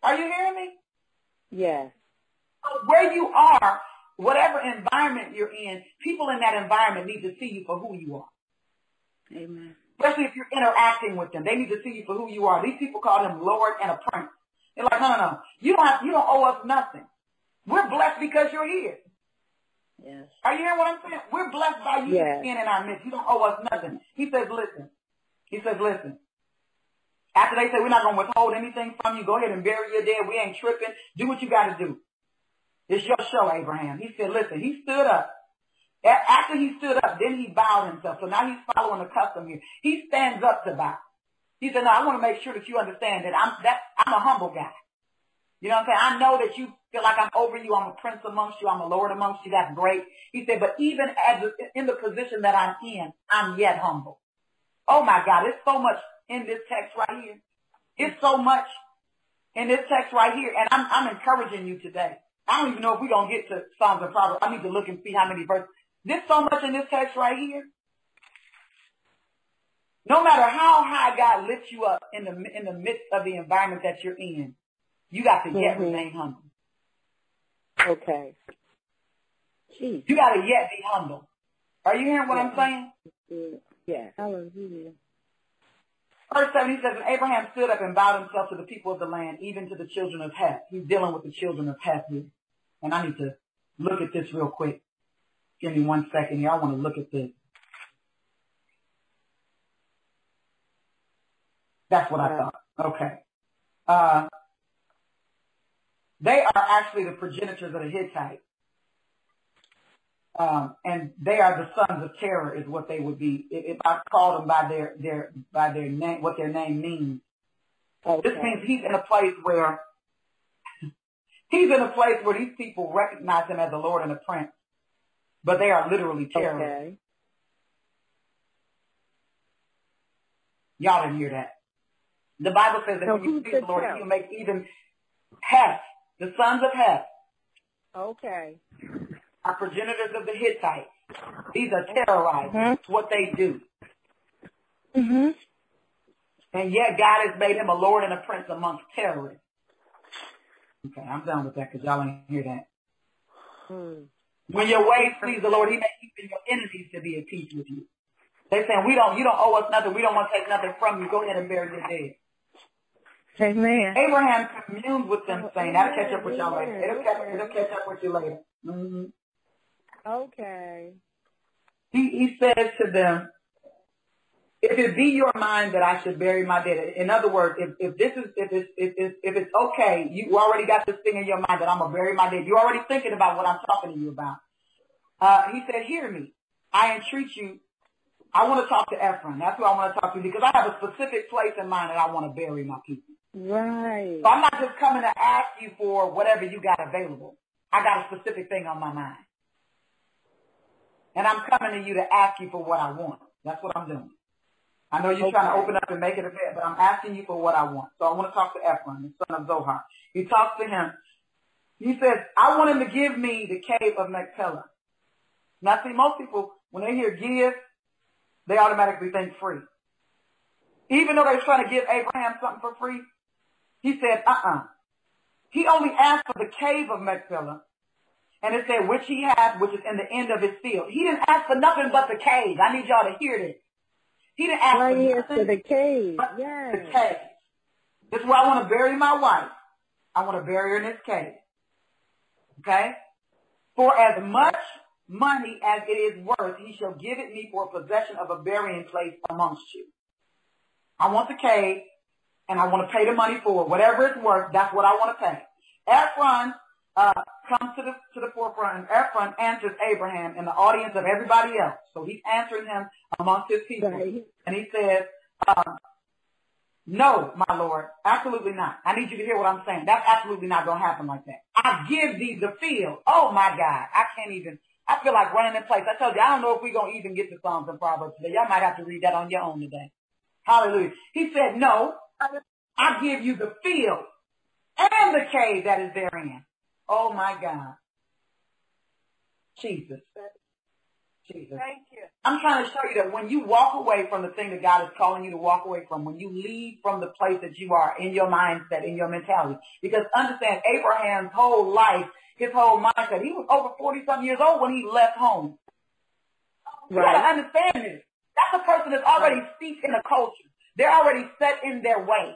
Are you hearing me? Yes. Where you are, whatever environment you're in, people in that environment need to see you for who you are. Amen. Especially if you're interacting with them. They need to see you for who you are. These people call him Lord and a Prince. They're like, no. You don't owe us nothing. We're blessed because you're here. Yes. Are you hearing what I'm saying? We're blessed by you being in our midst. You don't owe us nothing. He says, listen. After they say, we're not going to withhold anything from you, go ahead and bury your dead. We ain't tripping. Do what you got to do. It's your show, Abraham. He said, listen, he stood up. After he stood up, then he bowed himself. So now he's following the custom here. He stands up to bow. He said, no, I want to make sure that you understand that I'm a humble guy. You know what I'm saying? I know that you feel like I'm over you. I'm a prince amongst you. I'm a lord amongst you. That's great. He said, but even in the position that I'm in, I'm yet humble. Oh my God, there's so much in this text right here. It's so much in this text right here. And I'm encouraging you today. I don't even know if we're going to get to Psalms and Proverbs. I need to look and see how many verses. There's so much in this text right here. No matter how high God lifts you up in the midst of the environment that you're in, you got to yet remain humble. Okay. Jeez. You got to yet be humble. Are you hearing what I'm saying? Yeah. Hallelujah. Verse 7, he says, and Abraham stood up and bowed himself to the people of the land, even to the children of Heth. He's dealing with the children of Heth here. And I need to look at this real quick. Give me 1 second here. I want to look at this. That's what I thought. Okay. They are actually the progenitors of the Hittites. And they are the sons of terror is what they would be. If I called them by their name, what their name means. Okay. This means he's in a place where these people recognize him as a Lord and a Prince. But they are literally terrorists. Okay. Y'all didn't hear that. The Bible says that when you see the Lord, he'll make even Heth, the sons of Heth. Okay. Are progenitors of the Hittites. These are terrorizers. That's what they do. Mm-hmm. And yet God has made him a Lord and a Prince amongst terrorists. Okay, I'm done with that because y'all ain't hear that. When your ways please the Lord, he makes even your enemies to be at peace with you. They're saying, you don't owe us nothing. We don't want to take nothing from you. Go ahead and bury your dead. Amen. Abraham communed with them, saying, I'll catch up with y'all later. It'll catch up with you later. Mm-hmm. Okay. He says to them, if it be your mind that I should bury my dead. In other words, if it's okay, you already got this thing in your mind that I'm gonna bury my dead. You're already thinking about what I'm talking to you about. He said, hear me. I entreat you. I want to talk to Ephraim. That's who I want to talk to because I have a specific place in mind that I want to bury my people. Right. So I'm not just coming to ask you for whatever you got available. I got a specific thing on my mind. And I'm coming to you to ask you for what I want. That's what I'm doing. I know you're trying to open up and make it a bit, but I'm asking you for what I want. So I want to talk to Ephraim, the son of Zohar. He talks to him. He says, I want him to give me the cave of Machpelah. Now, see, most people, when they hear give, they automatically think free. Even though they're trying to give Abraham something for free, he said, He only asked for the cave of Machpelah. And it said, which he has, which is in the end of his field. He didn't ask for nothing but the cave. I need y'all to hear this. He didn't ask for nothing for the cave. Yes. The cave. This is where I want to bury my wife. I want to bury her in this cave. Okay? For as much money as it is worth, he shall give it me for possession of a burying place amongst you. I want the cave, and I want to pay the money for it. Whatever it's worth, that's what I want to pay. Ephron comes to the forefront, and Ephron answers Abraham in the audience of everybody else. So he's answering him amongst his people. Right. And he says, no, my Lord, absolutely not. I need you to hear what I'm saying. That's absolutely not going to happen like that. I give thee the field. Oh, my God. I feel like running in place. I told you, I don't know if we're going to even get to Psalms and Proverbs today. Y'all might have to read that on your own today. Hallelujah. He said, no, I give you the field and the cave that is therein. Oh, my God. Jesus. Jesus. Thank you. I'm trying to show you that when you walk away from the thing that God is calling you to walk away from, when you leave from the place that you are in your mindset, in your mentality, because understand Abraham's whole life, his whole mindset, he was over 40-something years old when he left home. You got to understand this. That's a person that's already steeped in a culture. They're already set in their way.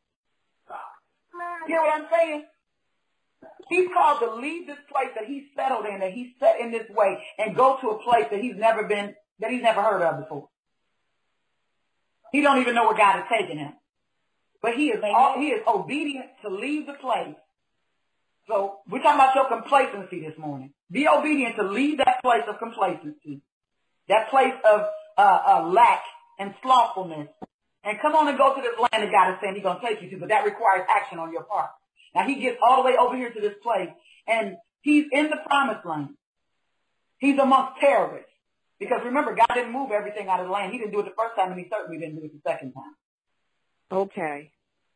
You know what I'm saying? He's called to leave this place that he's settled in, that he's set in this way, and go to a place that he's never been, that he's never heard of before. He don't even know where God is taking him. But he is obedient to leave the place. So we're talking about your complacency this morning. Be obedient to leave that place of complacency, that place of lack and slothfulness, and come on and go to this land that God is saying he's going to take you to, but that requires action on your part. Now he gets all the way over here to this place, and he's in the promised land. He's amongst terrorists. Because remember, God didn't move everything out of the land. He didn't do it the first time, and he certainly didn't do it the second time. Okay.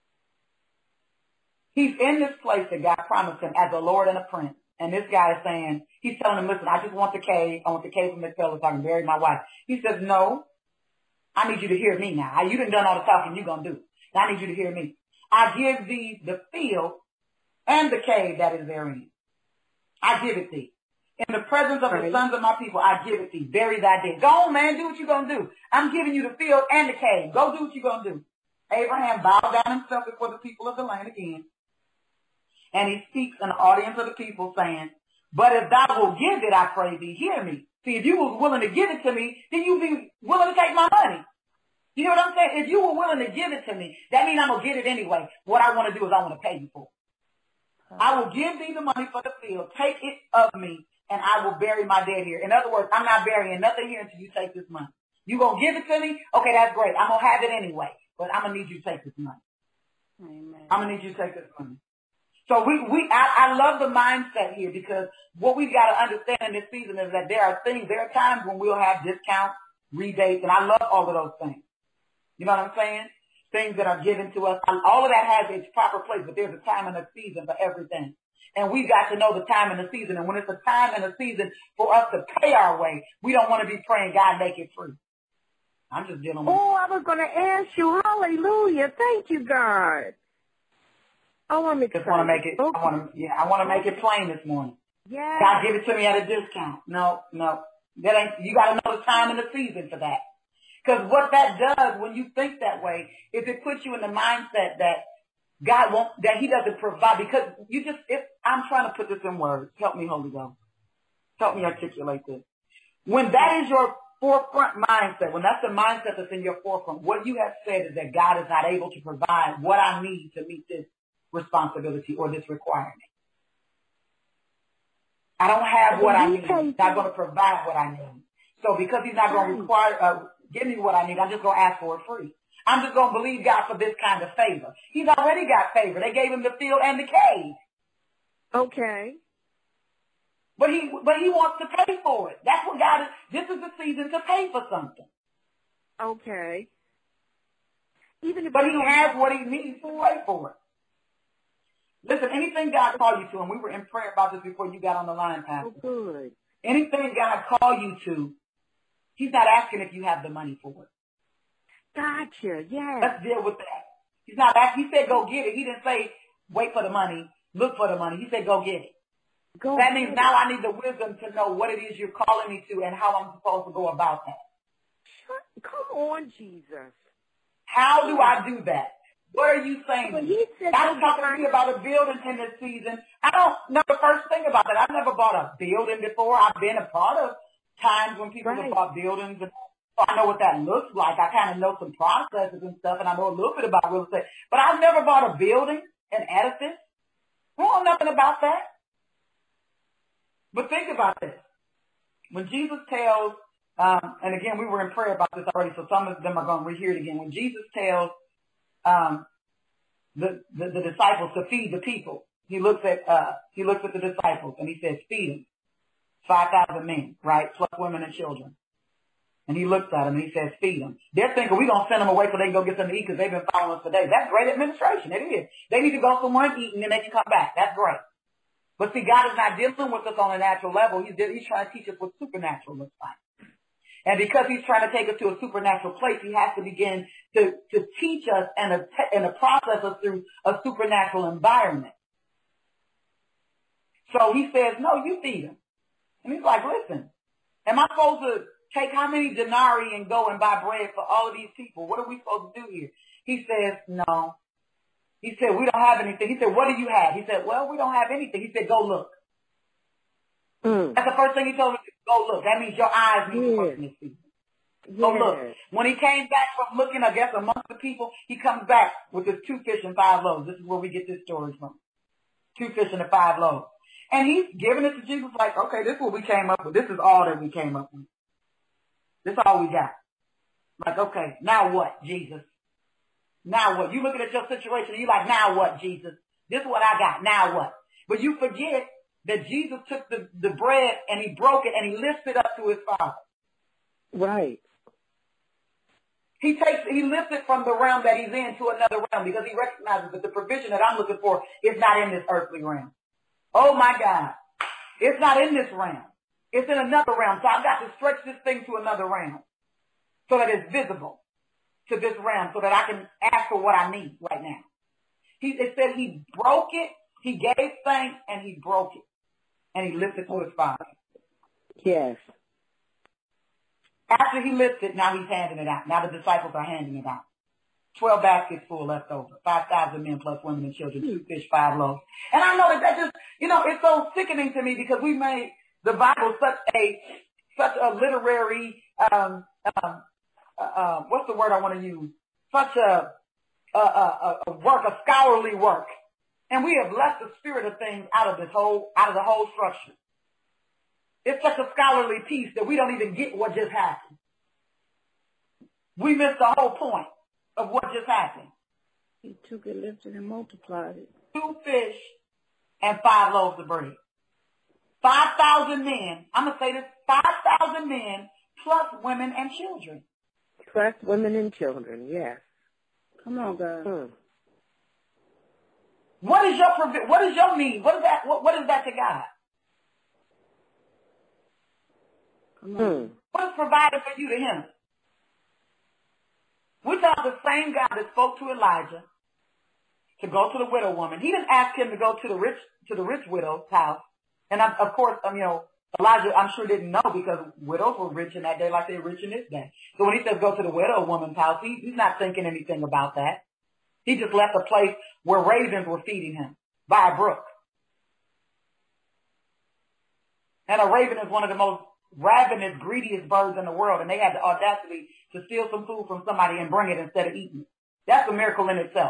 He's in this place that God promised him as a Lord and a Prince. And this guy is saying, he's telling him, listen, I just want the cave. I want the cave from Macpella so I can bury my wife. He says, no, I need you to hear me now. You done all the talking you're going to do. Now I need you to hear me. I give thee the field and the cave that is therein. I give it thee. In the presence of the sons of my people, I give it thee. Bury thy dead. Go on, man. Do what you're going to do. I'm giving you the field and the cave. Go do what you're going to do. Abraham bowed down himself before the people of the land again. And he speaks in the audience of the people saying, but if thou wilt give it, I pray thee, hear me. See, if you was willing to give it to me, then you'd be willing to take my money. You know what I'm saying? If you were willing to give it to me, that means I'm going to get it anyway. What I want to do is I want to pay you for it. I will give thee the money for the field. Take it of me, and I will bury my dead here. In other words, I'm not burying nothing here until you take this money. You going to give it to me? Okay, that's great. I'm going to have it anyway, but I'm going to need you to take this money. Amen. I'm going to need you to take this money. So I love the mindset here, because what we've got to understand in this season is that there are times when we'll have discounts, rebates, and I love all of those things. You know what I'm saying? Things that are given to us. All of that has its proper place, but there's a time and a season for everything. And we've got to know the time and the season. And when it's a time and a season for us to pay our way, we don't want to be praying, God, make it free. I'm just dealing with it. Oh, I was going to ask you, hallelujah. Thank you, God. Oh, I'm excited. Just want to make it, okay. I want to make it plain this morning. Yeah. God, give it to me at a discount. No. That ain't, you got to know the time and the season for that. Because what that does when you think that way is it puts you in the mindset that God won't, that he doesn't provide, because I'm trying to put this in words. Help me, Holy Ghost. Help me articulate this. When that is your forefront mindset, when that's the mindset that's in your forefront, what you have said is that God is not able to provide what I need to meet this responsibility or this requirement. I don't have what I need. He's not going to provide what I need. So because he's not going to give me what I need, I'm just going to ask for it free. I'm just going to believe God for this kind of favor. He's already got favor. They gave him the field and the cave. Okay. But he wants to pay for it. That's what God is. This is the season to pay for something. Okay. But he has what he needs to pay for it. Listen, anything God called you to, and we were in prayer about this before you got on the line, Pastor. Oh, good. Anything God called you to, he's not asking if you have the money for it. Gotcha, yeah. Let's deal with that. He's not asking. He said go get it. He didn't say wait for the money, look for the money. He said go get it. That means now I need the wisdom to know what it is you're calling me to and how I'm supposed to go about that. Come on, Jesus. How do I do that? What are you saying? I'm talking to me about a building in this season. I don't know the first thing about that. I've never bought a building before. I've been a part of times when people have bought buildings, and so I know what that looks like. I kind of know some processes and stuff, and I know a little bit about real estate. But I've never bought a building, an edifice. I don't know nothing about that. But think about this. When Jesus tells, and again, we were in prayer about this already, so some of them are going to rehear it again. When Jesus tells the disciples to feed the people, he looks at the disciples and he says, feed them. 5,000 men, right? Plus women and children. And he looks at them and he says, feed them. They're thinking we're going to send them away so they can go get something to eat because they've been following us for days. That's great administration. It is. They need to go somewhere and eat and then they can come back. That's great. But see, God is not dealing with us on a natural level. He's trying to teach us what supernatural looks like. And because he's trying to take us to a supernatural place, he has to begin to teach us and to process us through a supernatural environment. So he says, no, you feed them. And he's like, listen, am I supposed to take how many denarii and go and buy bread for all of these people? What are we supposed to do here? He says, no. He said, we don't have anything. He said, what do you have? He said, well, we don't have anything. He said, go look. That's the first thing he told me. Go look. That means your eyes need to work in this season. Go look. When he came back from looking, I guess, amongst the people, he comes back with his 2 fish and 5 loaves. This is where we get this story from. 2 fish and 5 loaves. And he's giving it to Jesus like, okay, this is what we came up with. This is all that we came up with. This is all we got. Like, okay, now what, Jesus? Now what? You looking at your situation and you're like, now what, Jesus? This is what I got. Now what? But you forget that Jesus took the bread and he broke it and he lifted it up to his Father. Right. He lifts it from the realm that he's in to another realm because he recognizes that the provision that I'm looking for is not in this earthly realm. Oh my God. It's not in this realm. It's in another realm. So I've got to stretch this thing to another realm so that it's visible to this realm so that I can ask for what I need right now. It said he broke it, he gave thanks, and he broke it. And he lifted to his Father. Yes. After he lifted, now he's handing it out. Now the disciples are handing it out. 12 baskets full left over. 5,000 men plus women and children. 2 fish, 5 loaves. And I know that just, it's so sickening to me because we made the Bible such a literary, what's the word I want to use? Such a work, a scholarly work. And we have left the spirit of things out of the whole structure. It's such a scholarly piece that we don't even get what just happened. We missed the whole point of what just happened. He took it, lifted, and multiplied it. 2 fish and 5 loaves of bread. 5,000 men. I'm going to say this, 5,000 men plus women and children. Plus women and children, yes. Come on, God. What is your need? What is that to God? What is provided for you to him? We talk the same God that spoke to Elijah to go to the widow woman. He didn't ask him to go to the rich widow's house. And of course, Elijah, I'm sure didn't know because widows were rich in that day like they're rich in this day. So when he says go to the widow woman's house, he's not thinking anything about that. He just left a place where ravens were feeding him by a brook. And a raven is one of the most ravenous, greediest birds in the world, and they had the audacity to steal some food from somebody and bring it instead of eating it. That's a miracle in itself.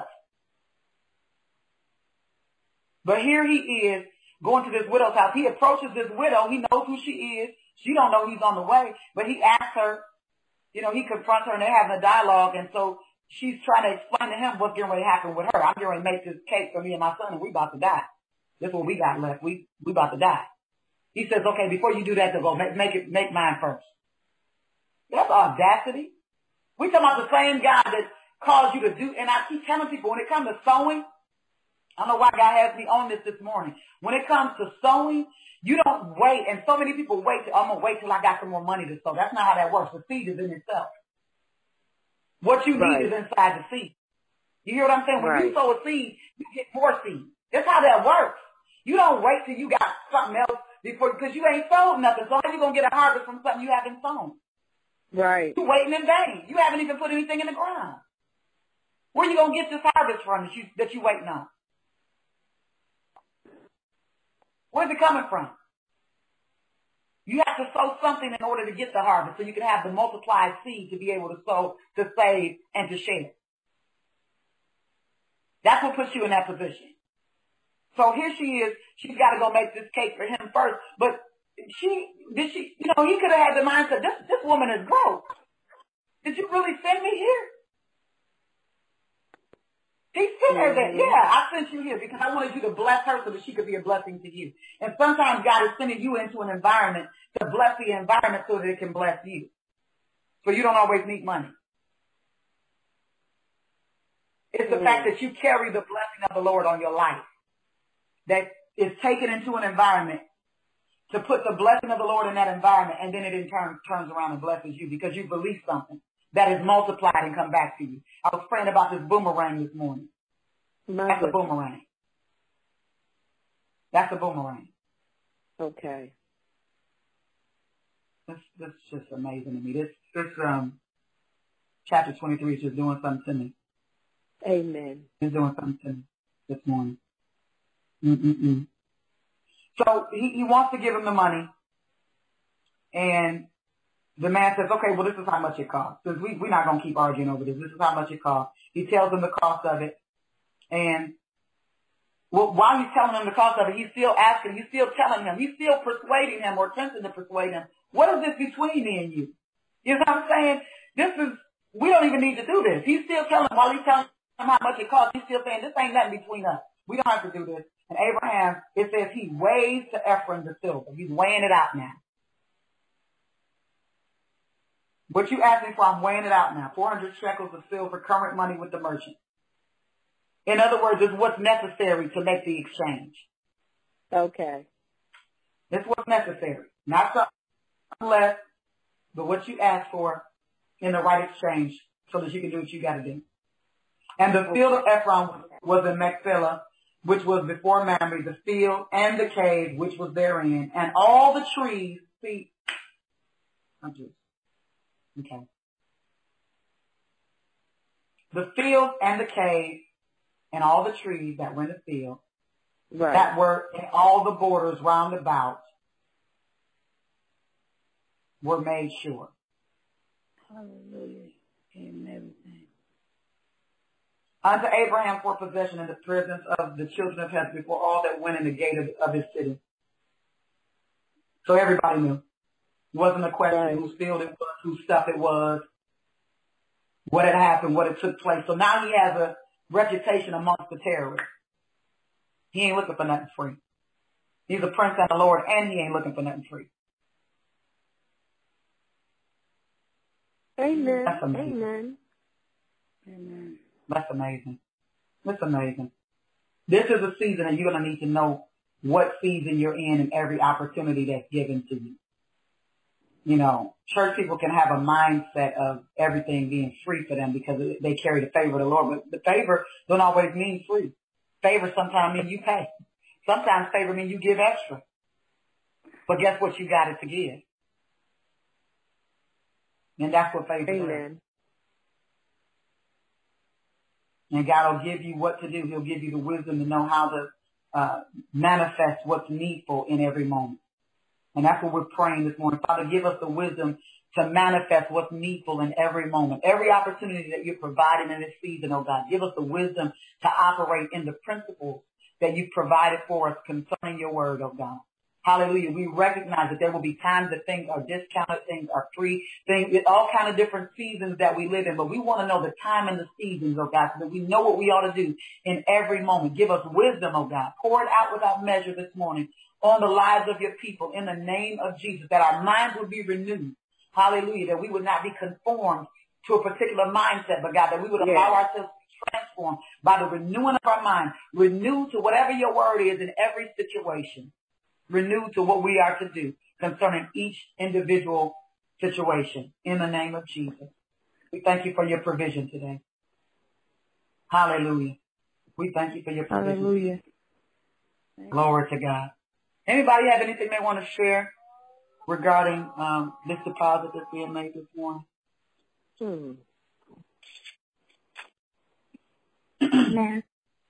But here he is going to this widow's house. He approaches this widow. He knows who she is. She don't know he's on the way, but he asks her, he confronts her and they're having a dialogue, and so she's trying to explain to him what's getting ready to happen with her. I'm getting ready to make this cake for me and my son, and we about to die. This is what we got left. We about to die. He says, okay, before you do that, go make mine first. That's audacity. We talking about the same God that caused you to do, and I keep telling people when it comes to sowing, I don't know why God has me on this morning. When it comes to sowing, you don't wait, and so many people wait I'm going to wait till I got some more money to sow. That's not how that works. The seed is in itself. What you need is inside the seed. You hear what I'm saying? When you sow a seed, you get more seed. That's how that works. You don't wait till you got something else because you ain't sold nothing. So how you going to get a harvest from something you haven't sown? Right. You're waiting in vain. You haven't even put anything in the ground. Where you going to get this harvest from that you waiting on? Where's it coming from? You have to sow something in order to get the harvest so you can have the multiplied seed to be able to sow, to save, and to share. That's what puts you in that position. So here she is. She's got to go make this cake for him first. But he could have had the mindset, this woman is broke. Did you really send me here? He said that, I sent you here because I wanted you to bless her so that she could be a blessing to you. And sometimes God is sending you into an environment to bless the environment so that it can bless you. So you don't always need money. It's the fact that you carry the blessing of the Lord on your life that is taken into an environment to put the blessing of the Lord in that environment, and then it in turn turns around and blesses you because you released something that is multiplied and come back to you. I was praying about this boomerang this morning. That's a boomerang. That's a boomerang. Okay. This is just amazing to me. This chapter 23 is just doing something to me. Amen. It's doing something to me this morning. So he wants to give him the money, and the man says, okay, well, this is how much it costs. Because we're not going to keep arguing over this. This is how much it costs. He tells him the cost of it. And while he's telling him the cost of it, he's still asking, he's still telling him, he's still persuading him or attempting to persuade him. What is this between me and you? You know what I'm saying? We don't even need to do this. He's still telling him, while he's telling him how much it costs, he's still saying, this ain't nothing between us. We don't have to do this. And Abraham, it says he weighs to Ephron the silver. He's weighing it out now. What you asked me for, I'm weighing it out now. 400 shekels of silver, current money with the merchant. In other words, it's what's necessary to make the exchange. Okay. It's what's necessary. Not something less, but what you asked for in the right exchange so that you can do what you got to do. And the field of Ephron was in Machpelah, which was before Mamre, the field and the cave, which was therein, and all the trees. See, okay. The field and the cave and all the trees that were in the field, right, that were in all the borders round about, were made sure. Hallelujah. And everything. Unto Abraham for possession in the presence of the children of Heth before all that went in the gate of his city. So everybody knew. It wasn't a question whose field it was, whose stuff it was, what had happened, what had took place. So now he has a reputation amongst the terrorists. He ain't looking for nothing free. He's a prince and a lord, and he ain't looking for nothing free. Amen. That's amazing. Amen. Amen. That's amazing. That's amazing. This is a season, and you're going to need to know what season you're in and every opportunity that's given to you. You know, church people can have a mindset of everything being free for them because they carry the favor of the Lord. But the favor don't always mean free. Favor sometimes means you pay. Sometimes favor means you give extra. But guess what? You got it to give. And that's what favor is. And God will give you what to do. He'll give you the wisdom to know how to manifest what's needful in every moment. And that's what we're praying this morning. Father, give us the wisdom to manifest what's needful in every moment. Every opportunity that you're providing in this season, oh God, give us the wisdom to operate in the principles that you've provided for us concerning your word, oh God. Hallelujah. We recognize that there will be times that things are discounted, things are free, things, all kind of different seasons that we live in. But we want to know the time and the seasons, oh God, so that we know what we ought to do in every moment. Give us wisdom, oh God. Pour it out without measure this morning on the lives of your people in the name of Jesus, that our minds would be renewed. Hallelujah. That we would not be conformed to a particular mindset, but God, that we would allow ourselves to be transformed by the renewing of our mind. Renew to whatever your word is in every situation. Renew to what we are to do concerning each individual situation in the name of Jesus. We thank you for your provision today. Hallelujah. We thank you for your provision. Hallelujah. Glory to God. Anybody have anything they want to share regarding this deposit that's being made this morning? Amen.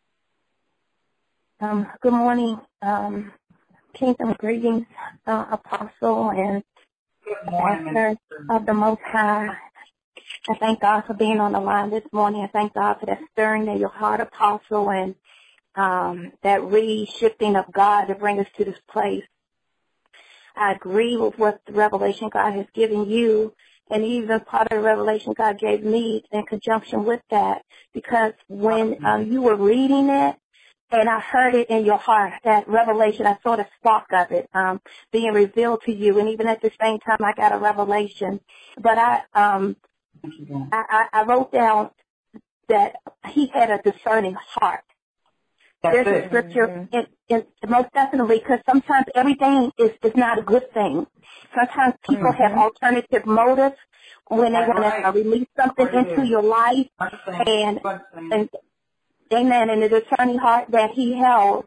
Good morning. Kingdom greetings, Apostle and Pastor of the Most High. I thank God for being on the line this morning. I thank God for that stirring in your heart, Apostle, and that reshifting of God to bring us to this place. I agree with what the revelation God has given you, and even part of the revelation God gave me in conjunction with that, because when you were reading it, and I heard it in your heart, that revelation, I saw the spark of it being revealed to you. And even at the same time, I got a revelation. But I wrote down that he had a discerning heart. There's a scripture, it most definitely, because sometimes everything is not a good thing. Sometimes people have alternative motives when they want to release something into your life. And amen, and the discerning heart that he held,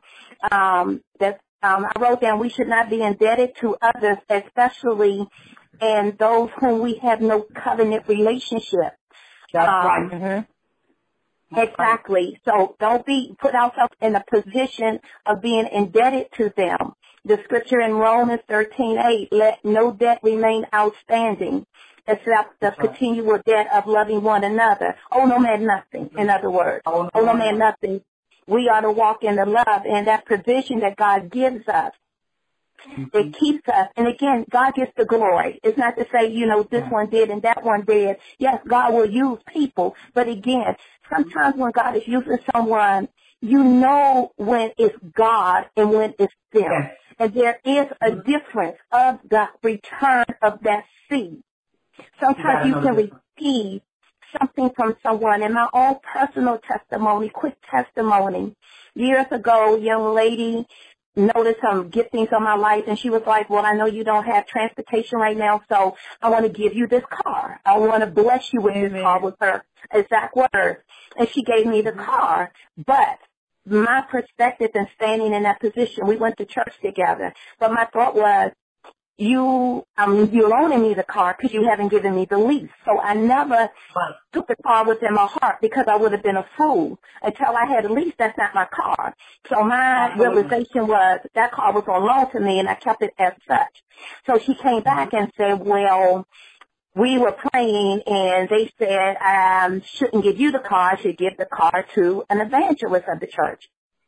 I wrote down, we should not be indebted to others, especially and those whom we have no covenant relationship. That's right. Exactly. So don't put ourselves in a position of being indebted to them. The scripture in Romans 13:8, let no debt remain outstanding except the continual debt of loving one another. Oh, no man, nothing, in other words. Oh, no man, nothing. We are to walk in the love and that provision that God gives us. It keeps us. And again, God gets the glory. It's not to say, this one did and that one did. Yes, God will use people. But again, sometimes when God is using someone, you know when it's God and when it's them. Yes. And there is a difference of the return of that seed. Sometimes you can receive something from someone. In my own personal testimony, quick testimony, years ago, a young lady noticed some giftings on my life, and she was like, well, I know you don't have transportation right now, so I want to give you this car. I want to bless you with this car, with her exact words. And she gave me the car. But my perspective in standing in that position, we went to church together, but my thought was, you're loaning me the car because you haven't given me the lease. So I never took the car within my heart because I would have been a fool. Until I had a lease, that's not my car. So my realization was that car was on loan to me, and I kept it as such. So she came back and said, well, we were praying, and they said I shouldn't give you the car. I should give the car to an evangelist of the church.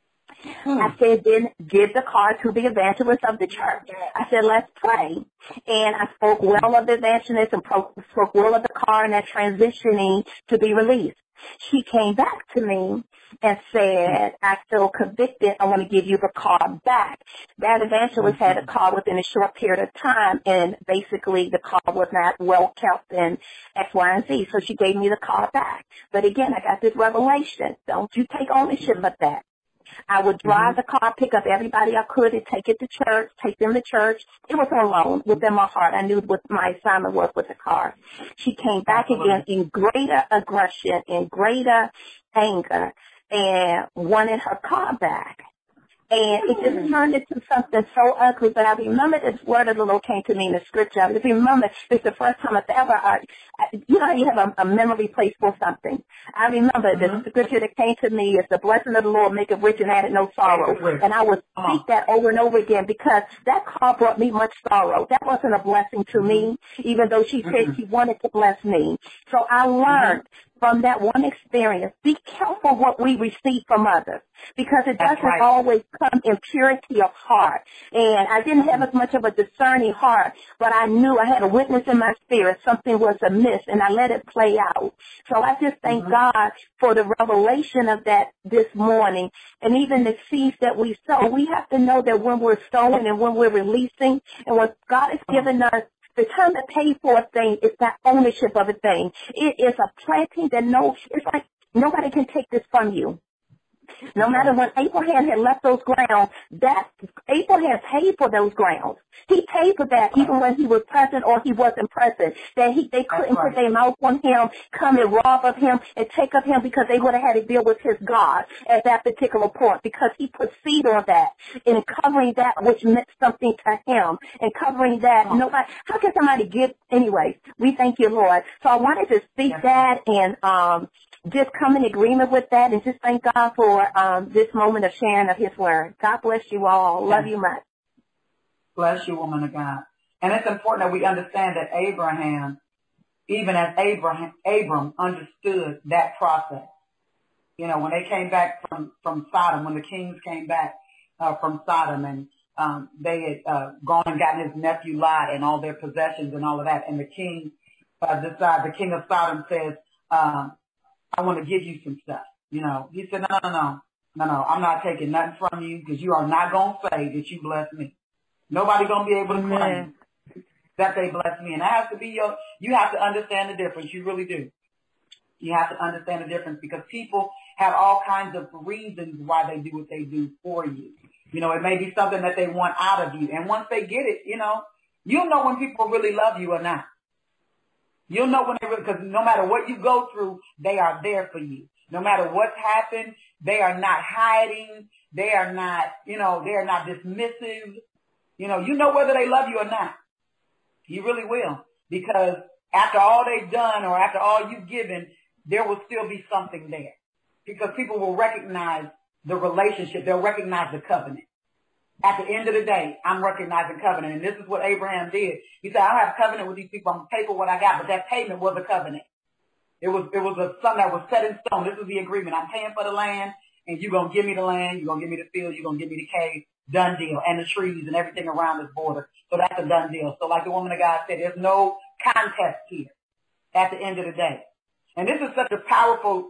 I said, then give the car to the evangelist of the church. I said, let's pray. And I spoke well of the evangelist and spoke well of the car and that transitioning to be released. She came back to me and said, I feel convicted. I want to give you the car back. That evangelist had a car within a short period of time, and basically the car was not well kept and X, Y, and Z. So she gave me the car back. But again, I got this revelation. Don't you take ownership of that. I would drive the car, pick up everybody I could, and take it to church, take them to church. It was on loan within my heart. I knew what my assignment was with the car. She came back again in greater aggression, in greater anger, and wanted her car back. And it just turned into something so ugly. But I remember this word of the Lord came to me in the scripture. I remember it's the first time you have a memory place for something. I remember the scripture that came to me is the blessing of the Lord maketh rich and addeth no sorrow. And I would speak that over and over again because that car brought me much sorrow. That wasn't a blessing to me, even though she said she wanted to bless me. So I learned from that one experience, be careful what we receive from others because it doesn't always come in purity of heart. And I didn't have as much of a discerning heart, but I knew I had a witness in my spirit. Something was amiss, and I let it play out. So I just thank God for the revelation of that this morning. And even the seeds that we sow, we have to know that when we're sowing and when we're releasing and when God has given us the time to pay for a thing is that ownership of a thing. It is a planting that it's like nobody can take this from you. No matter when Abraham had left those grounds, Abraham paid for those grounds. He paid for that even when he was present or he wasn't present. That they couldn't put their mouth on him, come and rob of him and take of him because they would have had to deal with his God at that particular point because he put seed on that and covering that which meant something to him and covering that. How can somebody give? Anyways, we thank you, Lord. So I wanted to speak that and just come in agreement with that and just thank God for this moment of sharing of his word. God bless you all. Love you much. Bless you, woman of God. And it's important that we understand that Abraham, even as Abram understood that process. When they came back from Sodom, when the kings came back from Sodom and they had gone and gotten his nephew Lot and all their possessions and all of that, and the king the king of Sodom says, I want to give you some stuff. He said, no, I'm not taking nothing from you because you are not going to say that you blessed me. Nobody going to be able to claim that they blessed me. And that has to be you have to understand the difference. You really do. You have to understand the difference because people have all kinds of reasons why they do what they do for you. You know, it may be something that they want out of you. And once they get it, you know, you'll know when people really love you or not. You'll know when because no matter what you go through, they are there for you. No matter what's happened, they are not hiding. They are not, you know, they are not dismissive. You know whether they love you or not. You really will. Because after all they've done or after all you've given, there will still be something there. Because people will recognize the relationship. They'll recognize the covenant. At the end of the day, I'm recognizing covenant. And this is what Abraham did. He said, I don't have a covenant with these people. I'm going to pay for what I got. But that payment was a covenant. It was something that was set in stone. This is the agreement. I'm paying for the land, and you're going to give me the land. You're going to give me the field. You're going to give me the cave. Done deal. And the trees and everything around this border. So that's a done deal. So like the woman of God said, there's no contest here at the end of the day. And this is such a powerful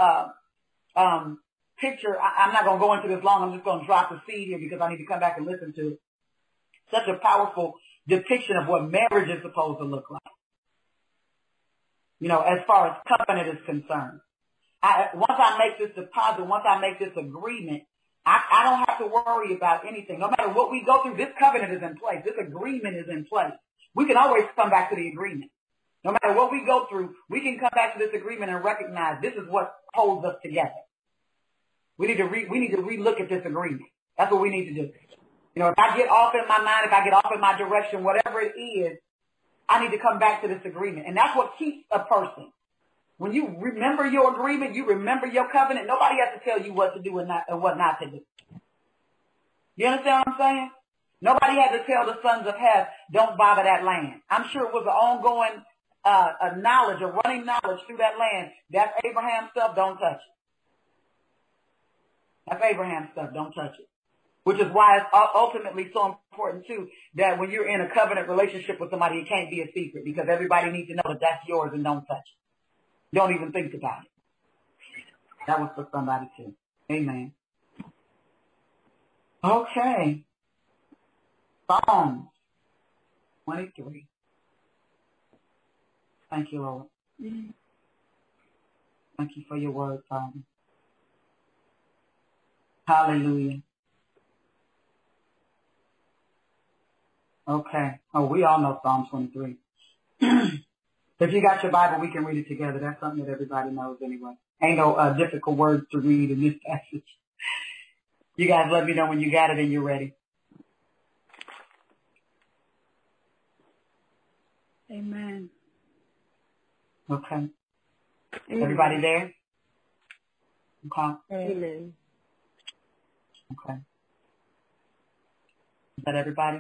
picture. I'm not going to go into this long. I'm just going to drop the seed here because I need to come back and listen to it. Such a powerful depiction of what marriage is supposed to look like. You know, as far as covenant is concerned. Once I make this deposit, once I make this agreement, I don't have to worry about anything. No matter what we go through, this covenant is in place. This agreement is in place. We can always come back to the agreement. No matter what we go through, we can come back to this agreement and recognize this is what holds us together. We need to relook at this agreement. That's what we need to do. You know, if I get off in my mind, if I get off in my direction, whatever it is, I need to come back to this agreement. And that's what keeps a person. When you remember your agreement, you remember your covenant, nobody has to tell you what to do and what not to do. You understand what I'm saying? Nobody had to tell the sons of Heth, don't bother that land. I'm sure it was an ongoing knowledge, a running knowledge through that land. That's Abraham's stuff, don't touch it. That's Abraham's stuff, don't touch it. Which is why it's ultimately so important, too, that when you're in a covenant relationship with somebody, it can't be a secret because everybody needs to know that that's yours and don't touch it. Don't even think about it. That was for somebody, too. Amen. Okay. Psalms 23. Thank you, Lord. Thank you for your word, Father. Hallelujah. Okay. Oh, we all know Psalm 23. If you got your Bible, we can read it together. That's something that everybody knows anyway. Ain't no difficult words to read in this passage. You guys let me know when you got it and you're ready. Amen. Okay. Everybody there? Okay. Amen. Okay. Is that everybody?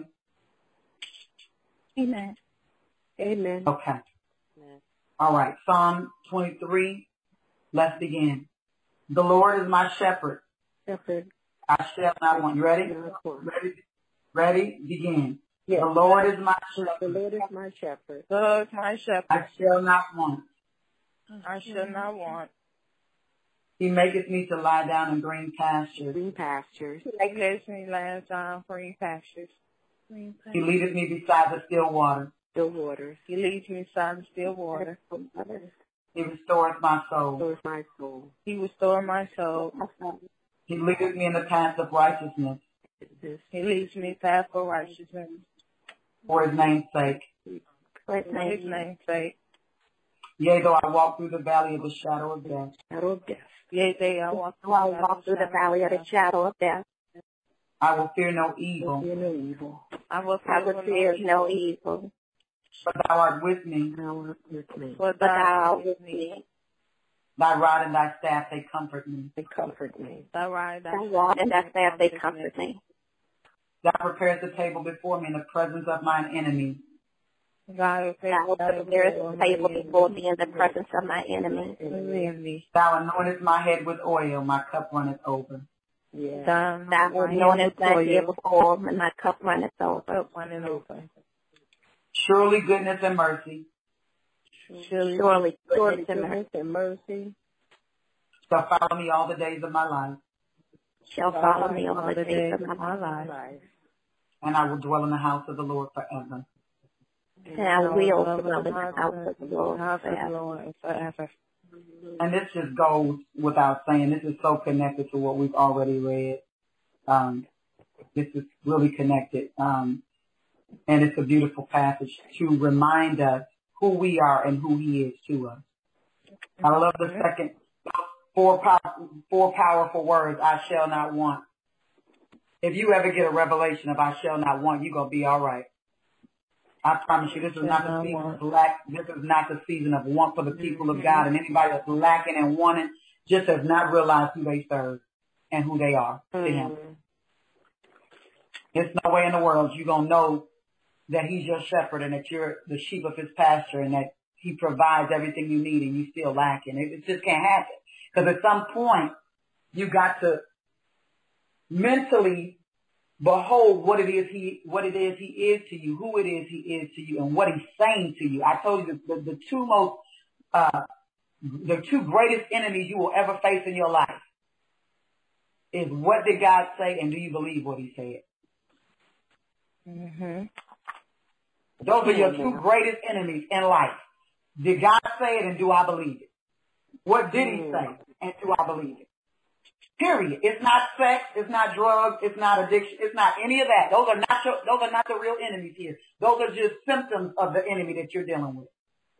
Amen. Amen. Okay. All right. Psalm 23. Let's begin. The Lord is my shepherd. Shepherd. I shall not want. You ready? Ready? Begin. Yes. The Lord is my shepherd. The Lord is my shepherd. The Lord is my shepherd. I shall not want. I shall not want. He maketh me to lie down in green pastures. Green pastures. He lets me lie down green pastures. He leadeth me beside the still water. Still waters. He leads me beside the still water. He restoreth my soul. Restores my soul. He restored my soul. He leadeth me in the paths of righteousness. He leads me in the path of righteousness. For his name's sake. For his name's sake. Yea, though I walk through the valley of the shadow of death. Shadow of death. Yea, though I walk through the valley of the shadow of death. I will fear no evil. Fear no evil. I will fear no evil. For thou art with me. Thou art with me. For thou art with me. Thy rod and thy staff, they comfort me. They comfort me. Thy rod and thy staff, they comfort me. Thou preparest a table before me in the presence of mine enemies. Thou preparest a table before me in the presence of my enemies. Thou anointest my head with oil, my cup runneth over. Yes. Thou anointest my head with oil, and my cup runneth over. Surely goodness and mercy. Surely goodness and mercy shall follow me all the days of my life. Shall follow me all the days of my life. And I will dwell in the house of the Lord forever. And I will dwell in the house of the Lord forever. And this just goes without saying. This is so connected to what we've already read. This is really connected. And it's a beautiful passage to remind us who we are and who he is to us. I love the second four powerful words, I shall not want. If you ever get a revelation of I shall not want, you're going to be all right. I promise you, this is not the season of lack. This is not the season of want for the people of God. And anybody that's lacking and wanting just has not realized who they serve and who they are to him. There's no way in the world you're going to know that he's your shepherd and that you're the sheep of his pasture and that he provides everything you need and you still lacking. It just can't happen. Because at some point, you got to mentally behold what it is he is to you, who it is he is to you, and what he's saying to you. I told you the two greatest enemies you will ever face in your life is what did God say and do you believe what he said? Those are your two greatest enemies in life. Did God say it and do I believe it? What did he say and do I believe it? Period. It's not sex. It's not drugs. It's not addiction. It's not any of that. Those are not the real enemies here. Those are just symptoms of the enemy that you're dealing with.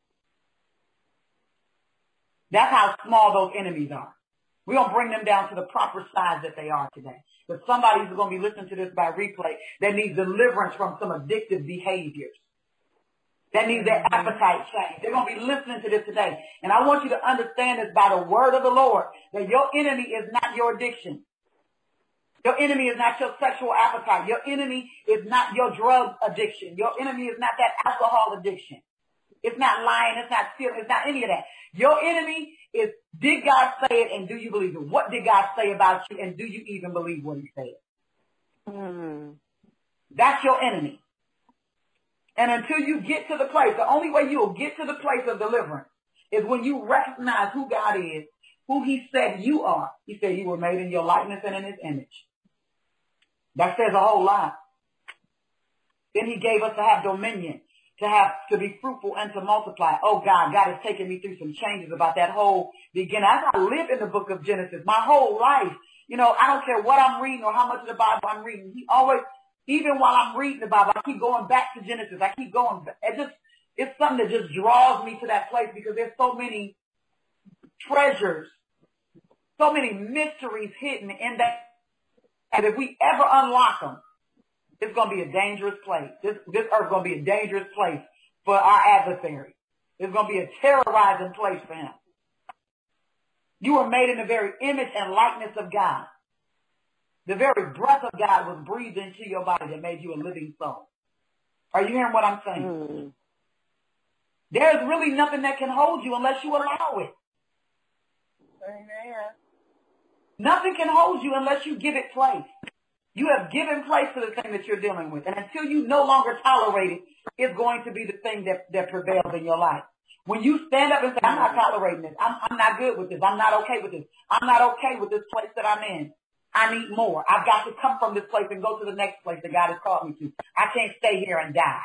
That's how small those enemies are. We're going to bring them down to the proper size that they are today. But somebody's going to be listening to this by replay that needs deliverance from some addictive behaviors. That needs their appetite changed. They're going to be listening to this today. And I want you to understand this by the word of the Lord, that your enemy is not your addiction. Your enemy is not your sexual appetite. Your enemy is not your drug addiction. Your enemy is not that alcohol addiction. It's not lying. It's not stealing. It's not any of that. Your enemy is, did God say it and do you believe it? What did God say about you and do you even believe what he said? That's your enemy. And until you get to the place, the only way you will get to the place of deliverance is when you recognize who God is, who he said you are. He said you were made in your likeness and in his image. That says a whole lot. Then he gave us to have dominion, to be fruitful and to multiply. Oh God has taken me through some changes about that whole beginning. As I live in the book of Genesis, my whole life, I don't care what I'm reading or how much of the Bible I'm reading. He always, even while I'm reading the Bible, I keep going back to Genesis. I keep going. It's something that just draws me to that place because there's so many treasures, so many mysteries hidden in that. And if we ever unlock them, it's going to be a dangerous place. This earth is going to be a dangerous place for our adversary. It's going to be a terrorizing place for him. You were made in the very image and likeness of God. The very breath of God was breathed into your body that made you a living soul. Are you hearing what I'm saying? There's really nothing that can hold you unless you allow it. Amen. Nothing can hold you unless you give it place. You have given place to the thing that you're dealing with. And until you no longer tolerate it, it's going to be the thing that prevails in your life. When you stand up and say, I'm not tolerating this. I'm not good with this. I'm not okay with this. I'm not okay with this place that I'm in. I need more. I've got to come from this place and go to the next place that God has called me to. I can't stay here and die.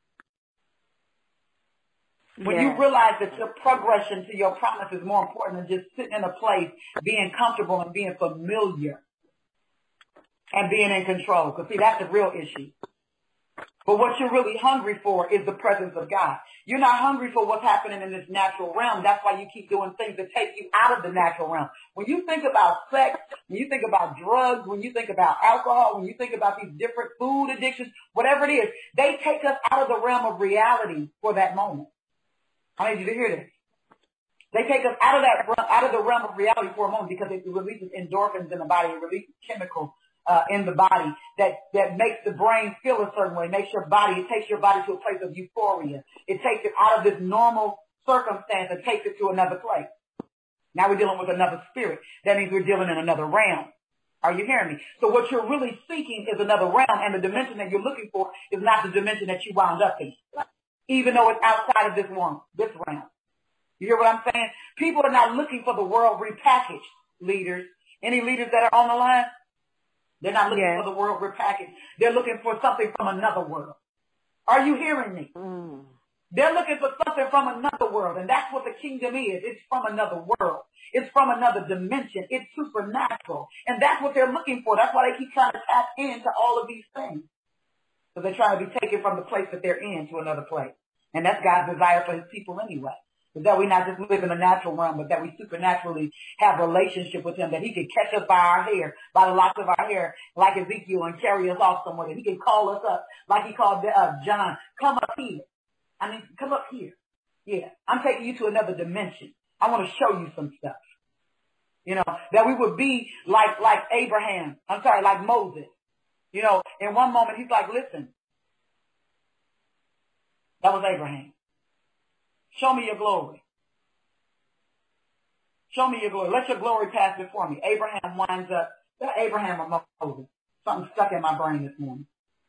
When you realize that your progression to your promise is more important than just sitting in a place, being comfortable and being familiar and being in control. Because see, that's the real issue. But what you're really hungry for is the presence of God. You're not hungry for what's happening in this natural realm. That's why you keep doing things that take you out of the natural realm. When you think about sex, when you think about drugs, when you think about alcohol, when you think about these different food addictions, whatever it is, they take us out of the realm of reality for that moment. I need you to hear this. They take us out of the realm of reality for a moment because it releases endorphins in the body. It releases chemicals in the body that makes the brain feel a certain way, it takes your body to a place of euphoria. It takes it out of this normal circumstance and takes it to another place. Now we're dealing with another spirit. That means we're dealing in another realm. Are you hearing me? So what you're really seeking is another realm, and the dimension that you're looking for is not the dimension that you wound up in, even though it's outside of this realm. You hear what I'm saying? People are not looking for the world repackaged, leaders. Any leaders that are on the line? They're not looking for the world repackaged. They're looking for something from another world. Are you hearing me? They're looking for something from another world, and that's what the kingdom is. It's from another world. It's from another dimension. It's supernatural, and that's what they're looking for. That's why they keep trying to tap into all of these things. So they're trying to be taken from the place that they're in to another place. And that's God's desire for his people anyway. Is that we not just live in the natural realm, but that we supernaturally have a relationship with him, that he can catch us by our hair, by the locks of our hair, like Ezekiel, and carry us off somewhere. That he can call us up, like he called John, come up here. Come up here. Yeah, I'm taking you to another dimension. I want to show you some stuff. You know, that we would be like Abraham. Like Moses. You know, in one moment he's like, listen, that was Abraham. Show me your glory. Show me your glory. Let your glory pass before me. Abraham winds up, Abraham or Moses. Something stuck in my brain this morning.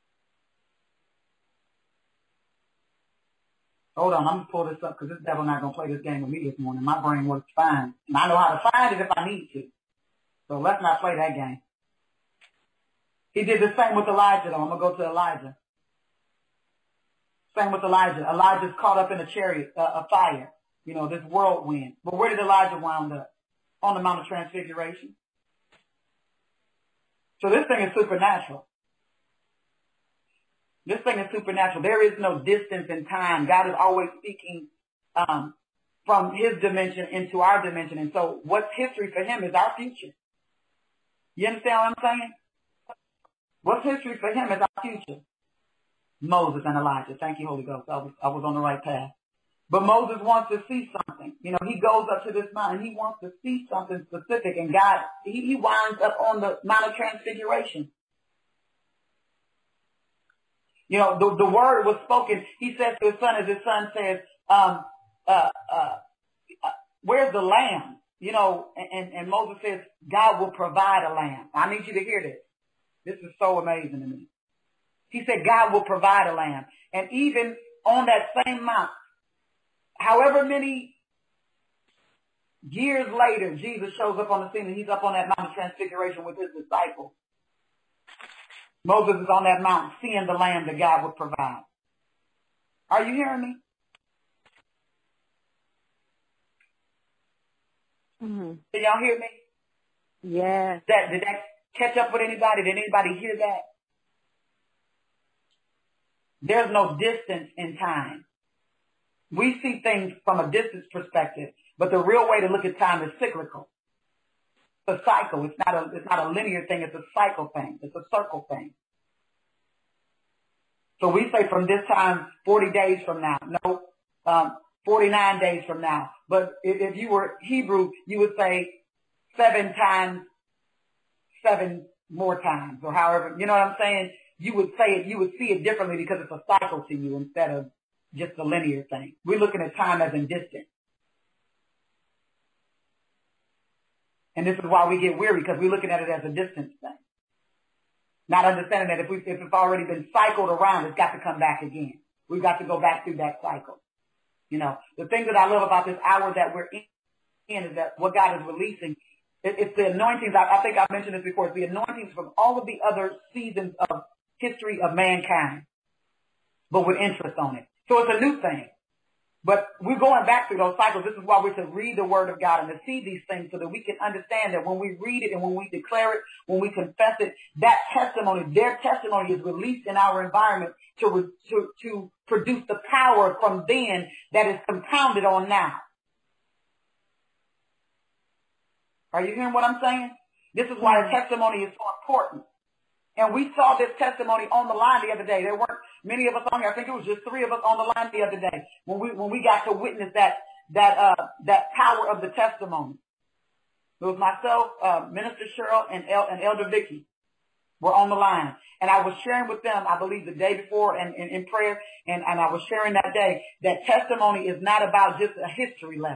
Hold on, I'm going to pull this up because this devil not going to play this game with me this morning. My brain works fine. And I know how to find it if I need to. So let's not play that game. He did the same with Elijah, though. I'm going to go to Elijah. Same with Elijah. Elijah's caught up in a chariot, a fire. You know, this whirlwind. But where did Elijah wind up? On the Mount of Transfiguration. So this thing is supernatural. This thing is supernatural. There is no distance in time. God is always speaking from his dimension into our dimension. And so what's history for him is our future. You understand what I'm saying? What's history for him is our future. Moses and Elijah. Thank you, Holy Ghost. I was on the right path. But Moses wants to see something. You know, he goes up to this mountain. He wants to see something specific. And God, he winds up on the Mount of Transfiguration. You know, the word was spoken. He says to his son, as his son says, where's the lamb? You know, and Moses says, God will provide a lamb. I need you to hear this. This is so amazing to me. He said, God will provide a lamb. And even on that same mount, however many years later, Jesus shows up on the scene and he's up on that Mount of Transfiguration with his disciples. Moses is on that mountain seeing the lamb that God would provide. Are you hearing me? Mm-hmm. Can y'all hear me? Yes. Did that catch up with anybody? Did anybody hear that? There's no distance in time. We see things from a distance perspective, but the real way to look at time is cyclical. It's a cycle. It's not a linear thing. It's a cycle thing. It's a circle thing. So we say from this time, 40 days from now. No, 49 days from now. But if you were Hebrew, you would say 7 times 7 more times, or however, you know what I'm saying? You would say it, you would see it differently because it's a cycle to you instead of just a linear thing. We're looking at time as in distance. And this is why we get weary, because we're looking at it as a distance thing. Not understanding that if it's already been cycled around, it's got to come back again. We've got to go back through that cycle. You know, the thing that I love about this hour that we're in is that what God is releasing, it's the anointings. I think I mentioned this before. It's the anointings from all of the other seasons of history of mankind, but with interest on it. So it's a new thing. But we're going back through those cycles. This is why we're to read the Word of God and to see these things so that we can understand that when we read it and when we declare it, when we confess it, that testimony, their testimony is released in our environment to produce the power from then that is compounded on now. Are you hearing what I'm saying? This is why the testimony is so important. And we saw this testimony on the line the other day. There weren't many of us on here. I think it was just 3 of us on the line the other day when we got to witness that power of the testimony. It was myself, Minister Cheryl, and Elder Vicky were on the line. And I was sharing with them, I believe, the day before and in prayer, and I was sharing that day that testimony is not about just a history lesson.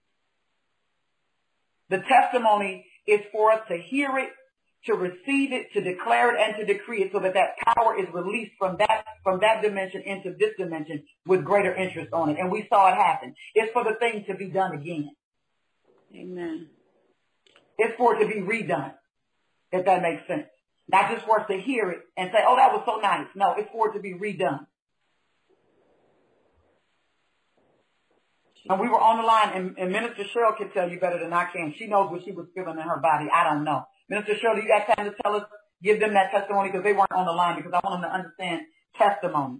The testimony is for us to hear it, to receive it, to declare it, and to decree it so that that power is released from that dimension into this dimension with greater interest on it. And we saw it happen. It's for the thing to be done again. Amen. It's for it to be redone, if that makes sense. Not just for us to hear it and say, oh, that was so nice. No, it's for it to be redone. And we were on the line, and Minister Cheryl can tell you better than I can. She knows what she was feeling in her body. I don't know. Minister Cheryl, do you got time to tell us, give them that testimony, because they weren't on the line, because I want them to understand testimony.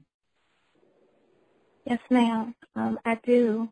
Yes, ma'am. I do.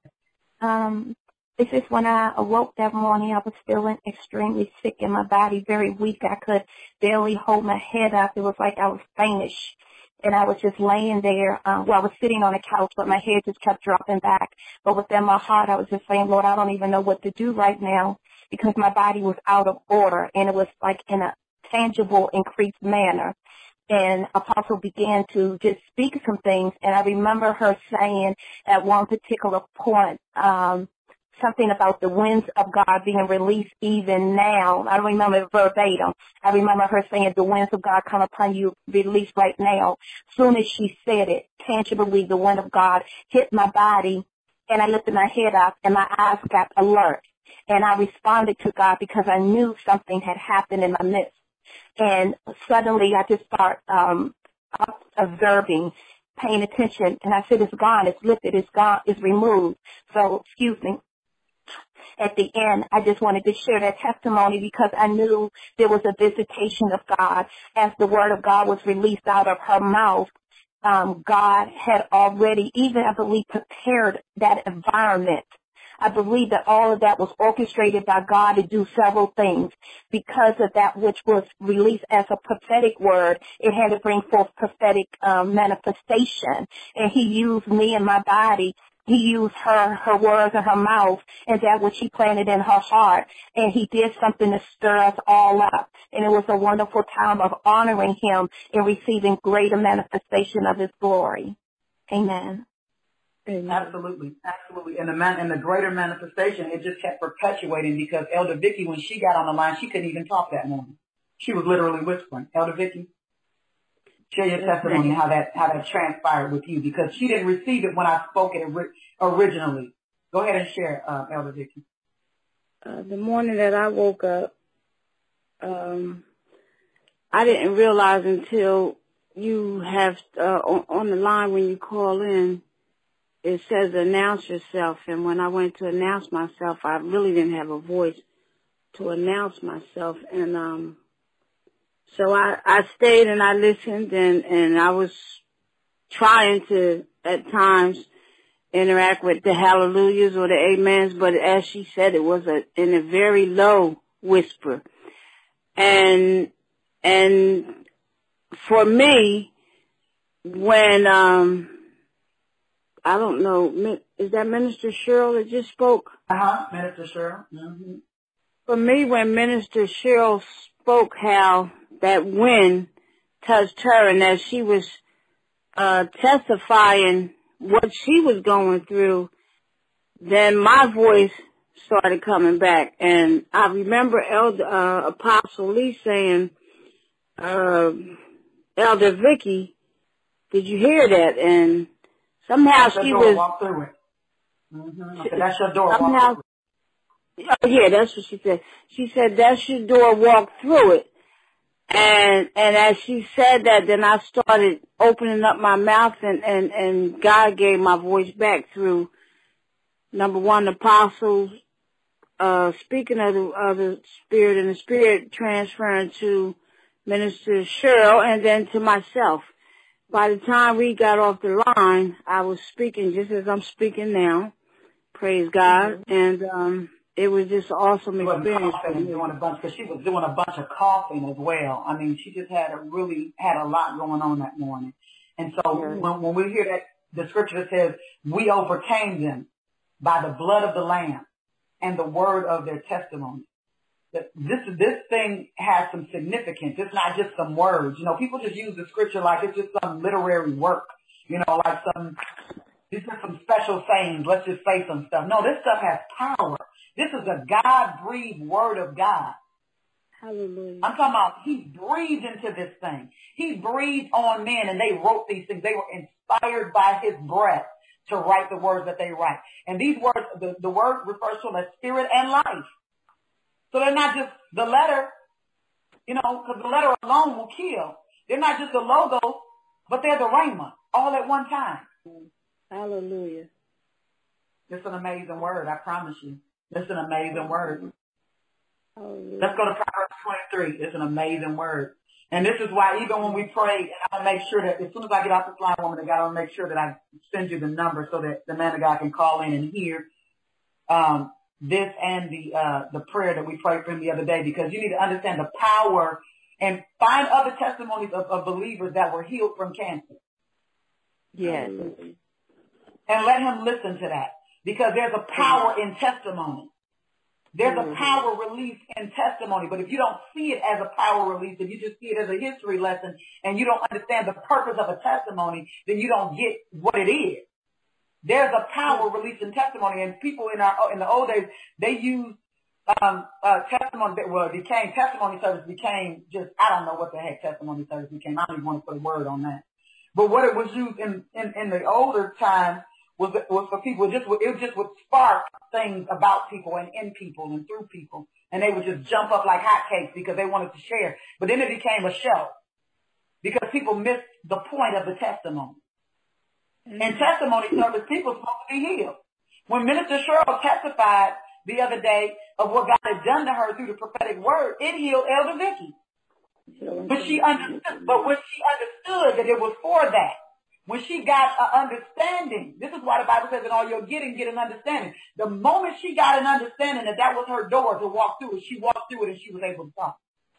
This is when I awoke that morning. I was feeling extremely sick in my body, very weak. I could barely hold my head up. It was like I was faintish. And I was just laying there. I was sitting on a couch, but my head just kept dropping back. But within my heart, I was just saying, Lord, I don't even know what to do right now, because my body was out of order, and it was like in a tangible, increased manner. And Apostle began to just speak some things, and I remember her saying at one particular point, something about the winds of God being released even now. I don't remember it verbatim. I remember her saying the winds of God come upon you, released right now. Soon as she said it, tangibly the wind of God hit my body, and I lifted my head up, and my eyes got alert. And I responded to God because I knew something had happened in my midst. And suddenly I just start observing, paying attention, and I said, it's gone, it's lifted, it's gone, it's removed. So, excuse me. At the end, I just wanted to share that testimony because I knew there was a visitation of God. As the word of God was released out of her mouth, God had already, even I believe, prepared that environment. I believe that all of that was orchestrated by God to do several things. Because of that which was released as a prophetic word, it had to bring forth prophetic manifestation. And he used me and my body. He used her words and her mouth, and that which he planted in her heart. And he did something to stir us all up. And it was a wonderful time of honoring him and receiving greater manifestation of his glory. Amen. Amen. Absolutely, absolutely. And the greater manifestation, it just kept perpetuating, because Elder Vicky, when she got on the line, she couldn't even talk that morning. She was literally whispering. Elder Vicky, share your testimony, how that transpired with you, because she didn't receive it when I spoke it originally. Go ahead and share, Elder Vicky. The morning that I woke up, I didn't realize until you have on the line when you call in, it says announce yourself. And when I went to announce myself, I really didn't have a voice to announce myself. And so I stayed and I listened, and I was trying to, at times, interact with the hallelujahs or the amens, but as she said, it was in a very low whisper. And for me, when, I don't know, is that Minister Cheryl that just spoke? Minister Cheryl. Mm-hmm. For me, when Minister Cheryl spoke how that wind touched her, and as she was testifying what she was going through, then my voice started coming back. And I remember Apostle Lee saying, Elder Vicky, did you hear that? And somehow she was... Walk through it. Mm-hmm. That's your door. Somehow, oh, yeah, that's what she said. She said, that's your door, walk through it. And as she said that, then I started opening up my mouth, and God gave my voice back through, number one, the apostles, speaking of the Spirit, and the Spirit transferring to Minister Cheryl, and then to myself. By the time we got off the line, I was speaking just as I'm speaking now. Praise God. And it was just an awesome experience. Because she was doing a bunch of coughing as well. I mean, she just had a lot going on that morning. And so when we hear that, the scripture that says, we overcame them by the blood of the Lamb and the word of their testimony. This thing has some significance. It's not just some words. You know, people just use the scripture like it's just some literary work. You know, like these are some special sayings. Let's just say some stuff. No, this stuff has power. This is a God-breathed word of God. Hallelujah. I'm talking about he breathed into this thing. He breathed on men, and they wrote these things. They were inspired by his breath to write the words that they write. And these words, the word refers to them as spirit and life. So they're not just the letter, you know, because the letter alone will kill. They're not just the logo, but they're the rhema all at one time. Hallelujah. It's an amazing word, I promise you. It's an amazing word. Hallelujah. Let's go to Proverbs 23. It's an amazing word. And this is why even when we pray, I make sure that as soon as I get off this line, woman of God, I'll make sure that I send you the number so that the man of God can call in and hear this and the prayer that we prayed for him the other day, because you need to understand the power and find other testimonies of believers that were healed from cancer. Yes. And let him listen to that, because there's a power in testimony. There's a power release in testimony. But if you don't see it as a power release, if you just see it as a history lesson and you don't understand the purpose of a testimony, then you don't get what it is. There's a power release in testimony, and people in the old days, they used testimony. Well, it became testimony service. Became just, I don't know what the heck testimony service became. I don't even want to put a word on that. But what it was used in the older times was for people. It just would spark things about people and in people and through people, and they would just jump up like hotcakes because they wanted to share. But then it became a show because people missed the point of the testimony. In testimony service, people are supposed to be healed. When Minister Cheryl testified the other day of what God had done to her through the prophetic word, it healed Elder Vicky. But when she understood that it was for that, when she got an understanding, this is why the Bible says in all you're getting, get an understanding. The moment she got an understanding that was her door to walk through it, she walked through it and she was able to talk.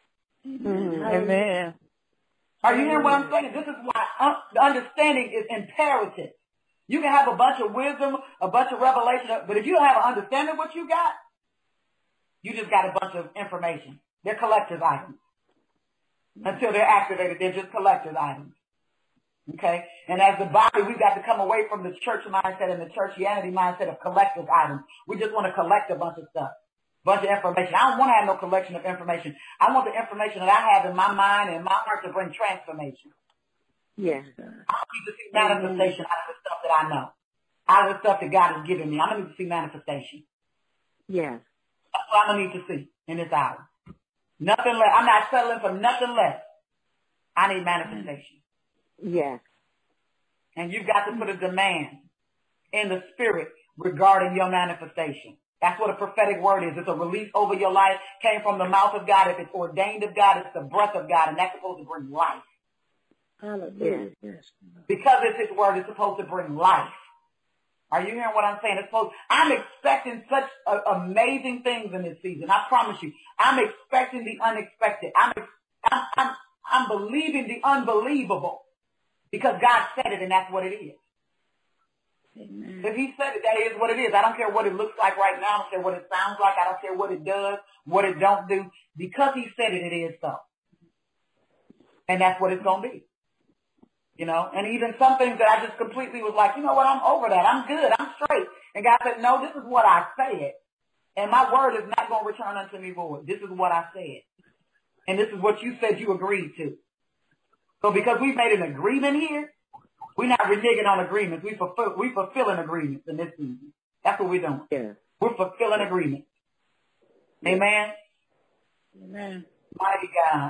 Amen. Are you hearing what I'm saying? This is why the understanding is imperative. You can have a bunch of wisdom, a bunch of revelation, but if you don't have an understanding of what you got, you just got a bunch of information. They're collector's items. Until they're activated, they're just collector's items. Okay? And as the body, we've got to come away from the church mindset and the churchianity mindset of collector's items. We just want to collect a bunch of stuff. Bunch of information. I don't want to have no collection of information. I want the information that I have in my mind and my heart to bring transformation. Yes. I need to see manifestation out of the stuff that I know. Out of the stuff that God has given me. I'm going to need to see manifestation. Yes. That's what I'm going to need to see in this hour. Nothing less. I'm not settling for nothing less. I need manifestation. Yes. And you've got to put a demand in the spirit regarding your manifestation. That's what a prophetic word is. It's a release over your life. Came from the mouth of God. If it's ordained of God, it's the breath of God, and that's supposed to bring life. Hallelujah. Yes. Because it's His word, it's supposed to bring life. Are you hearing what I'm saying? I'm expecting such amazing things in this season. I promise you. I'm expecting the unexpected. I'm believing the unbelievable because God said it, and that's what it is. Amen. If He said it, that is what it is. I don't care what it looks like right now. I don't care what it sounds like. I don't care what it does, what it don't do. Because He said it, it is so. And that's what it's going to be. You know, and even some things that I just completely was like, you know what, I'm over that. I'm good. I'm straight. And God said, no, this is what I said. And my word is not going to return unto me void. This is what I said. And this is what you said you agreed to. So because we've made an agreement here, we're not reneging on agreements. We fulfilling agreements in this season. That's what we're doing. Yeah. We're fulfilling agreements. Amen? Amen. Mighty God.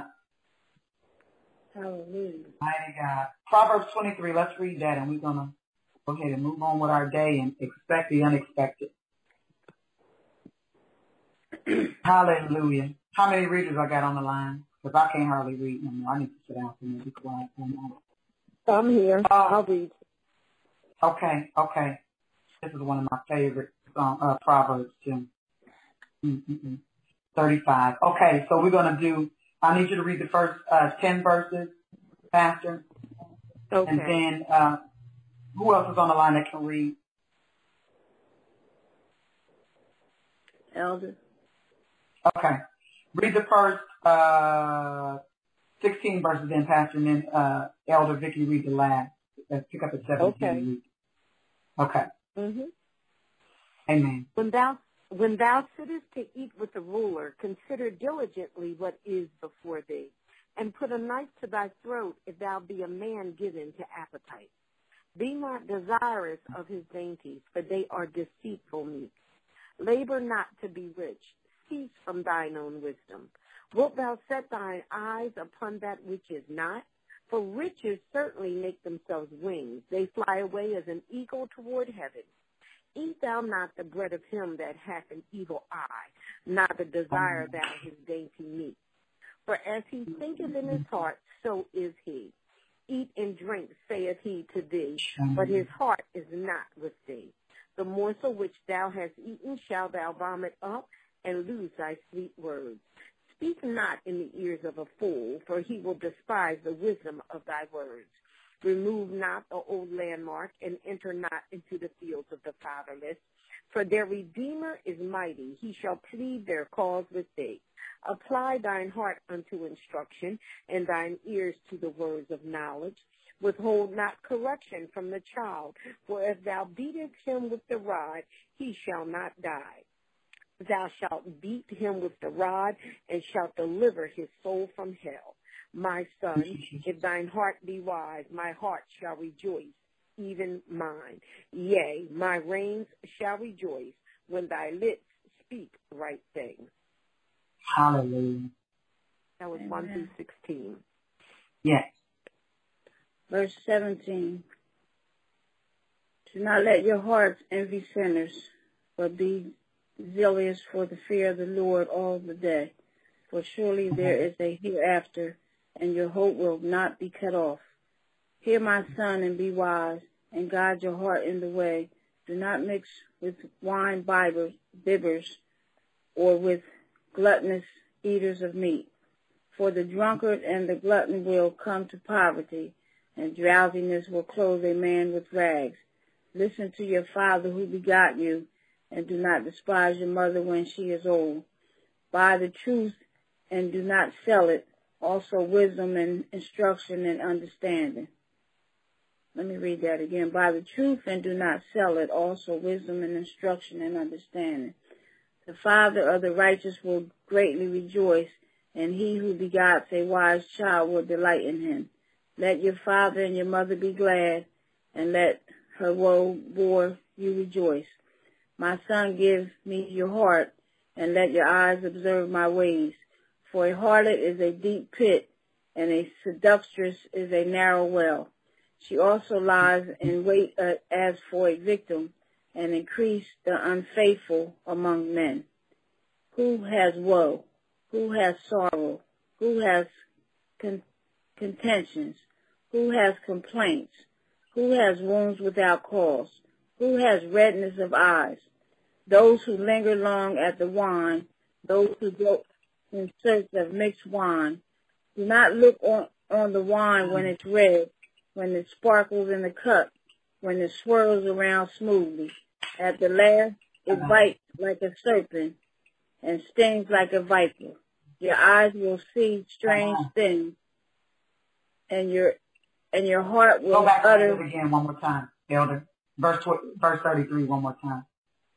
Hallelujah. Mighty God. Proverbs 23, let's read that, and we're going to go ahead and move on with our day and expect the unexpected. Hallelujah. How many readers I got on the line? Because I can't hardly read no more. I need to sit down and be quiet for a moment. I'm here. I'll read. Okay. This is one of my favorite Proverbs, too. 35. Okay, so we're going to do, I need you to read the first 10 verses, Pastor. Okay. And then, who else is on the line that can read? Elder. Okay. Read the first 16 verses then, Pastor, and then Elder Vicky read the last. Let's pick up at 17. Okay. Mm-hmm. Amen. When thou sittest to eat with the ruler, consider diligently what is before thee, and put a knife to thy throat if thou be a man given to appetite. Be not desirous of his dainties, for they are deceitful meats. Labor not to be rich. Cease from thine own wisdom. Wilt thou set thine eyes upon that which is not? For riches certainly make themselves wings. They fly away as an eagle toward heaven. Eat thou not the bread of him that hath an evil eye, neither desire thou his dainty meat. For as he thinketh in his heart, so is he. Eat and drink, saith he to thee, but his heart is not with thee. The morsel which thou hast eaten shalt thou vomit up, and lose thy sweet words. Speak not in the ears of a fool, for he will despise the wisdom of thy words. Remove not the old landmark, and enter not into the fields of the fatherless. For their Redeemer is mighty, he shall plead their cause with thee. Apply thine heart unto instruction, and thine ears to the words of knowledge. Withhold not correction from the child, for if thou beatest him with the rod, he shall not die. Thou shalt beat him with the rod, and shalt deliver his soul from hell. My son, if thine heart be wise, my heart shall rejoice, even mine. Yea, my reins shall rejoice when thy lips speak right things. Hallelujah. That was 1 through 16. Yes. Verse 17. Do not let your hearts envy sinners, but be zealous for the fear of the Lord all the day. For surely there is a hereafter, and your hope will not be cut off. Hear, my son, and be wise, and guide your heart in the way. Do not mix with wine bibbers, or with gluttonous eaters of meat. For the drunkard and the glutton will come to poverty, and drowsiness will clothe a man with rags. Listen to your father who begot you, and do not despise your mother when she is old. Buy the truth and do not sell it, also wisdom and instruction and understanding. Let me read that again. Buy the truth and do not sell it, also wisdom and instruction and understanding. The father of the righteous will greatly rejoice, and he who begots a wise child will delight in him. Let your father and your mother be glad, and let her woe bore you rejoice. My son, give me your heart, and let your eyes observe my ways. For a harlot is a deep pit, and a seductress is a narrow well. She also lies in wait as for a victim, and increase the unfaithful among men. Who has woe? Who has sorrow? Who has contentions? Who has complaints? Who has wounds without cause? Who has redness of eyes? Those who linger long at the wine, those who go in search of mixed wine. Do not look on the wine when it's red, when it sparkles in the cup, when it swirls around smoothly. At the last, it bites like a serpent and stings like a viper. Your eyes will see strange things, and your heart will Go back utter. to it again one more time, Elder. Verse 33 one more time.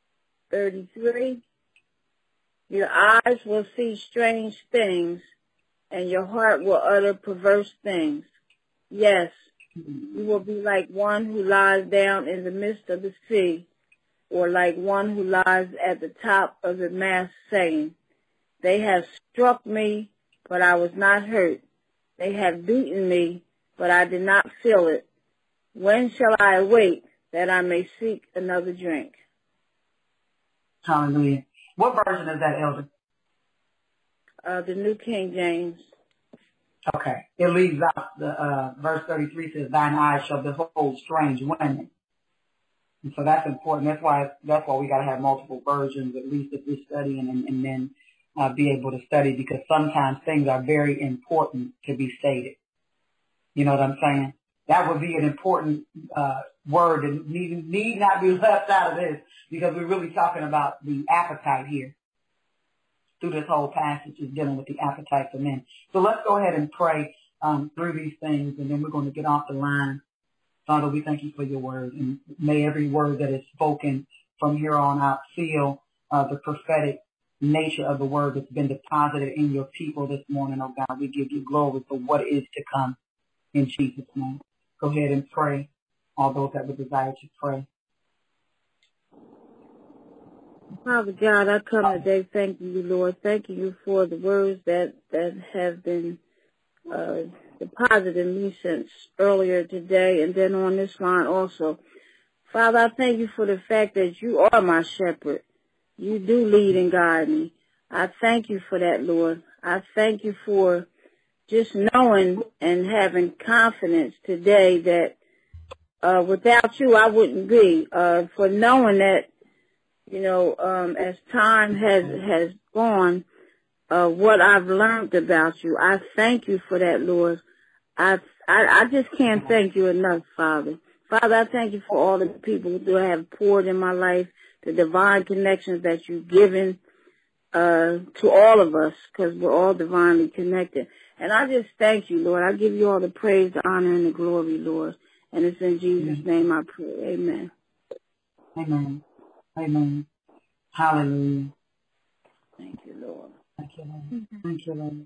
33. Your eyes will see strange things, and your heart will utter perverse things. Yes, you will be like one who lies down in the midst of the sea, or like one who lies at the top of the mast, saying, They have struck me, but I was not hurt. They have beaten me, but I did not feel it. When shall I awake that I may seek another drink? Hallelujah. What version is that, Elder? The New King James. Okay. It leaves out the verse 33 says, Thine eyes shall behold strange women. And so that's important. That's why we got to have multiple versions, at least if we're studying, and then be able to study, because sometimes things are very important to be stated. You know what I'm saying? That would be an important word that need not be left out of this, because we're really talking about the appetite here. Through this whole passage is dealing with the appetite for men. So let's go ahead and pray through these things, and then we're going to get off the line. Father, we thank you for your word, and may every word that is spoken from here on out seal the prophetic nature of the word that's been deposited in your people this morning, oh God. We give you glory for what is to come in Jesus' name. Go ahead and pray, all those that would desire to pray. Father God, I come today thanking you, Lord. Thanking you for the words that have been deposited in me since earlier today and then on this line also. Father, I thank you for the fact that you are my shepherd. You do lead and guide me. I thank you for that, Lord. I thank you for just knowing and having confidence today that without you I wouldn't be. For knowing that, as time has gone, what I've learned about you, I thank you for that, Lord. I just can't thank you enough, Father. Father, I thank you for all the people who have poured in my life, the divine connections that you've given to all of us, because we're all divinely connected. And I just thank you, Lord. I give you all the praise, the honor, and the glory, Lord. And it's in Jesus' name I pray. Amen. Amen. Amen. Hallelujah. Thank you, Lord. Thank you, Lord. Thank you, Lord.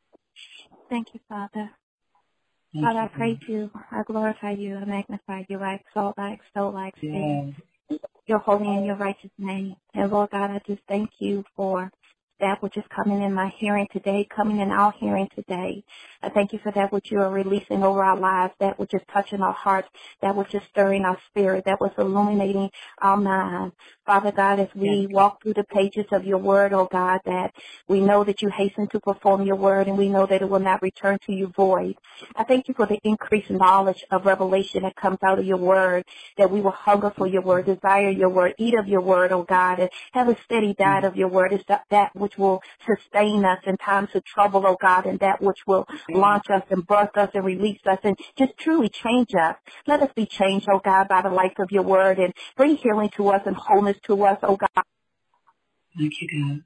Thank you, Father. Thank Father, I you, praise you. I glorify you. I magnify you. I exalt, I extol, I extend your holy and your righteous name. And Lord God, I just thank you for that which is coming in my hearing today, coming in our hearing today. I thank you for that which you are releasing over our lives, that which is touching our hearts, that which is stirring our spirit, that was illuminating our minds. Father God, as we walk through the pages of your word, oh God, that we know that you hasten to perform your word and we know that it will not return to you void. I thank you for the increased knowledge of revelation that comes out of your word, that we will hunger for your word, desire your word, eat of your word, oh God, and have a steady diet of your word. It's that which will sustain us in times of trouble, oh God, and that which will launch us and birth us and release us and just truly change us. Let us be changed, oh God, by the light of your word and bring healing to us and wholeness to us, oh God. Thank you, God.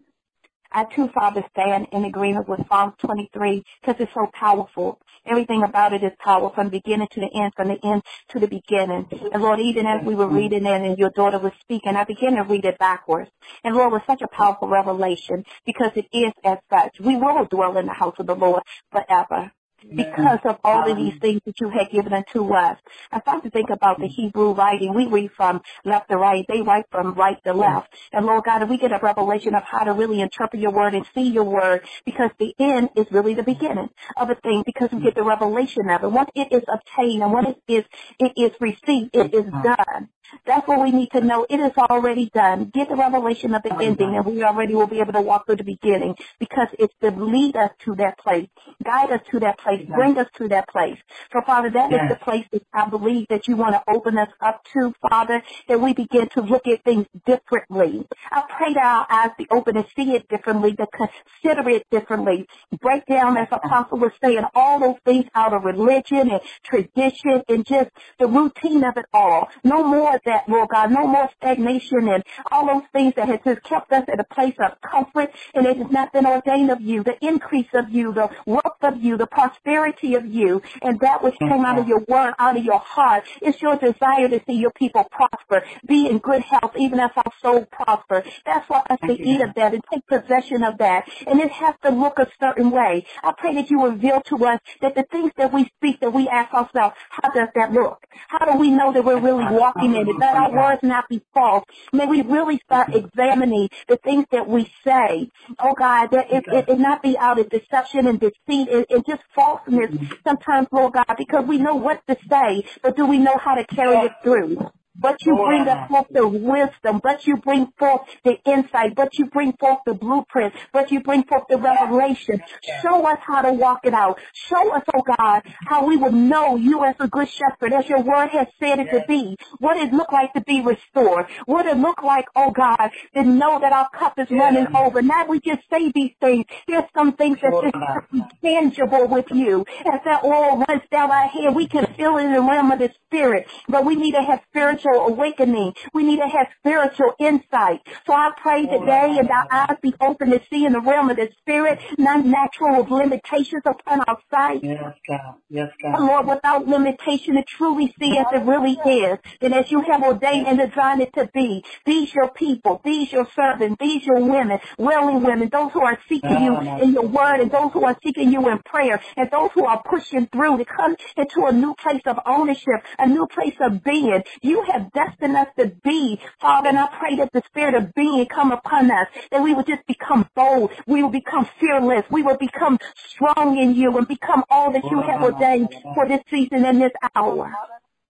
I too, Father, stand in agreement with Psalm 23 because it's so powerful. Everything about it is powerful from the beginning to the end, from the end to the beginning. And Lord, even as we were reading it and your daughter was speaking, I began to read it backwards. And Lord, it was such a powerful revelation because it is as such. We will dwell in the house of the Lord forever, because of all of these things that you had given unto us. I start to think about the Hebrew writing. We read from left to right. They write from right to left. And Lord God, if we get a revelation of how to really interpret your word and see your word, because the end is really the beginning of a thing, because we get the revelation of it. Once it is obtained and once it is received, it is done. That's what we need to know. It is already done. Get the revelation of the ending, and we already will be able to walk through the beginning, because it's to lead us to that place, guide us to that place, bring us to that place. So, Father, that is the place that I believe that you want to open us up to, Father, that we begin to look at things differently. I pray that our eyes be open and see it differently, to consider it differently, break down, as Apostle was saying, all those things out of religion and tradition and just the routine of it all. No more of that, Lord God, no more stagnation and all those things that has just kept us at a place of comfort, and it has not been ordained of you, the increase of you, the wealth of you, the prosperity of you, and that which came out of your word, out of your heart. It's your desire to see your people prosper, be in good health, even as our soul prosper. That's for us to eat of that and take possession of that, and it has to look a certain way. I pray that you reveal to us that the things that we speak, that we ask ourselves, how does that look? How do we know that we're really walking in it? Let our words not be false. May we really start examining the things that we say. Oh God, that it not be out of deception and deceit and just falseness sometimes, Lord God, because we know what to say, but do we know how to carry it through? But you bring forth the wisdom, but you bring forth the insight, but you bring forth the blueprint, but you bring forth the revelation. Show us how to walk it out. Show us, oh God, how we would know you as a good shepherd, as your word has said it to be. What it look like to be restored. What it look like, oh God, to know that our cup is running over. Not we just say these things. There's some things that's just tangible with you. As that oil runs down our head, we can feel it in the realm of the spirit. But we need to have spiritual awakening. We need to have spiritual insight. So I pray today and our eyes be open to see in the realm of the spirit, not natural with limitations upon our sight. Yes, God. Yes, God. Lord, without limitation to truly see as it really is. And as you have ordained and designed it to be, these your people, these your servants, these your women, willing women, those who are seeking you in your word, and those who are seeking you in prayer, and those who are pushing through to come into a new place of ownership, a new place of being. You have destined us to be, Father, and I pray that the spirit of being come upon us, that we will just become bold, we will become fearless, we will become strong in you and become all that you have ordained for this season and this hour.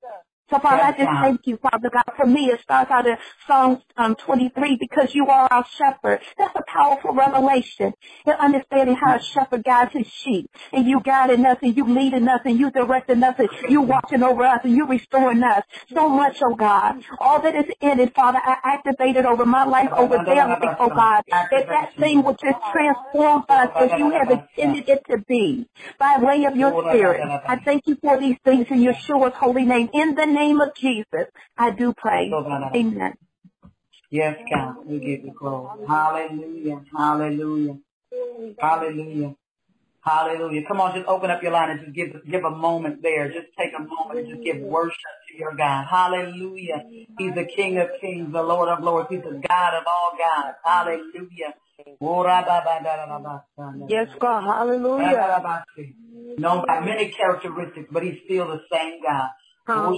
So, Father, I just thank you, Father God. For me, it starts out in Psalms 23, because you are our shepherd. That's a powerful revelation. And understanding how a shepherd guides his sheep. And you guiding us, and you leading us, and you directing us, and you watching over us, and you restoring us. So much, oh God. All that is in it, Father, I activate it over my life, over their life, oh God. That thing will just transform us as you have intended it to be. By way of your Spirit. I thank you for these things in Yeshua's holy name. In the name of Jesus, I do pray. Amen. Yes, God, we give you glory. Hallelujah, hallelujah, hallelujah, hallelujah. Come on, just open up your line and just give a moment there. Just take a moment and just give worship to your God. Hallelujah. He's the King of kings, the Lord of lords. He's the God of all gods. Hallelujah. Yes, God. Hallelujah. Known by many characteristics, but he's still the same God. All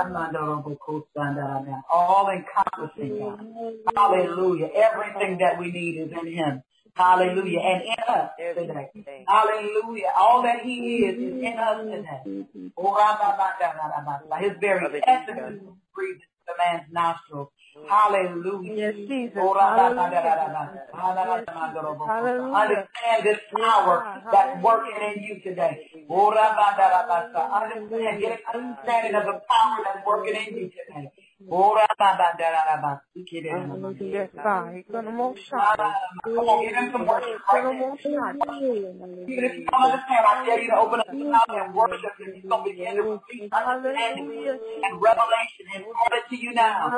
encompassing God. Hallelujah. Everything that we need is in him. Hallelujah. And in us today. Hallelujah. All that he is in us today. His very essence breathes into the man's nostrils. Hallelujah. Yes, Jesus. Hallelujah. Understand this power that's working in you today. Understand, get an understanding of the power that's working in you today. Come on, give him some worship right now. Even if you don't understand, I dare you to open up your mouth and worship him. He's going to begin to receive understanding and revelation and call it to you now.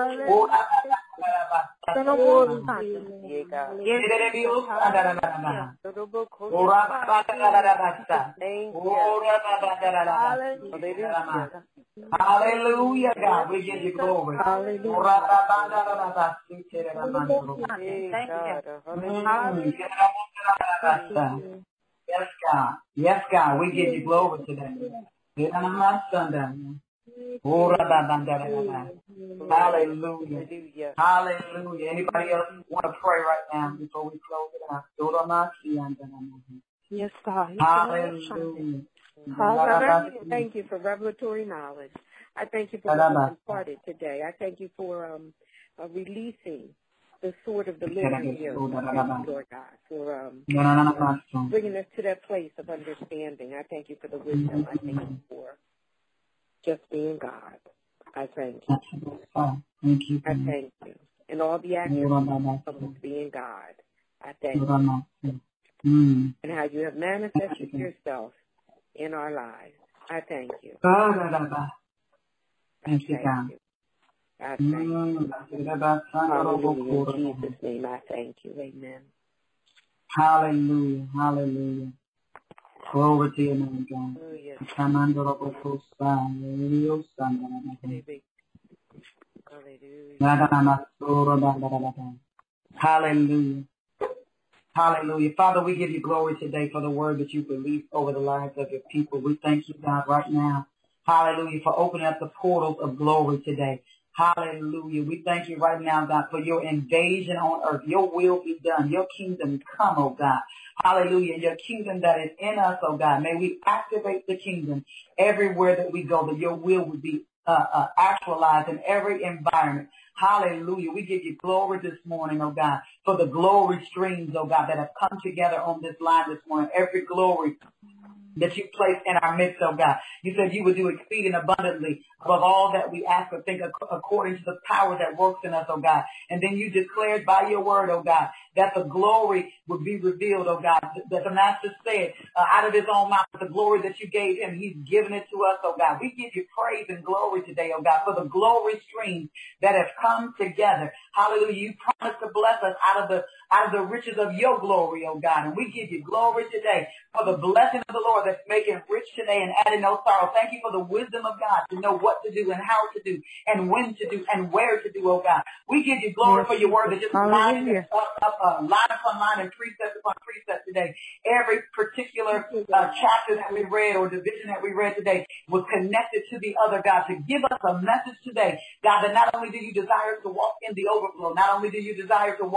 Hallelujah, God. We give you glory. Hallelujah. Thank you. Yes, God. Yes, God. We give you glory today. Hallelujah. Hallelujah. Anybody else want to pray right now before we close it out? Yes, God. Hallelujah. Hallelujah. Thank you for revelatory knowledge. I thank you for what was imparted today. I thank you for releasing the sword of the living here, Lord God, for bringing us to that place of understanding. I thank you for the wisdom. I thank you for just being God. I thank you. Thank you. I thank you. And all the actions of being God. I thank you. And how you have manifested yourself in our lives. I thank you. Thank you, God. I thank you. Hallelujah. In Jesus' name, I thank you. Amen. Hallelujah. Hallelujah. Glory to your name, God. Hallelujah. Hallelujah. Father, we give you glory today for the word that you released over the lives of your people. We thank you, God, right now. Hallelujah, for opening up the portals of glory today. Hallelujah. We thank you right now, God, for your invasion on earth. Your will be done. Your kingdom come, oh God. Hallelujah. Your kingdom that is in us, oh God. May we activate the kingdom everywhere that we go, that your will would be actualized in every environment. Hallelujah. We give you glory this morning, oh God, for the glory streams, oh God, that have come together on this line this morning. Every glory that you placed in our midst, oh God. You said you would do exceeding abundantly above all that we ask or think according to the power that works in us, oh God. And then you declared by your word, oh God, that the glory would be revealed, oh God. That the Master said out of his own mouth, the glory that you gave him, he's given it to us, oh God. We give you praise and glory today, oh God, for the glory streams that have come together. Hallelujah. You promised to bless us out of the riches of your glory, oh God. And we give you glory today for the blessing of the Lord that's making rich today and adding no sorrow. Thank you for the wisdom of God to know what to do and how to do and when to do and where to do, oh God. We give you glory for your word that just line upon line and precept upon precept today. Every particular chapter that we read or division that we read today was connected to the other, God, to give us a message today, God, that not only do you desire to walk in the overflow, not only do you desire to walk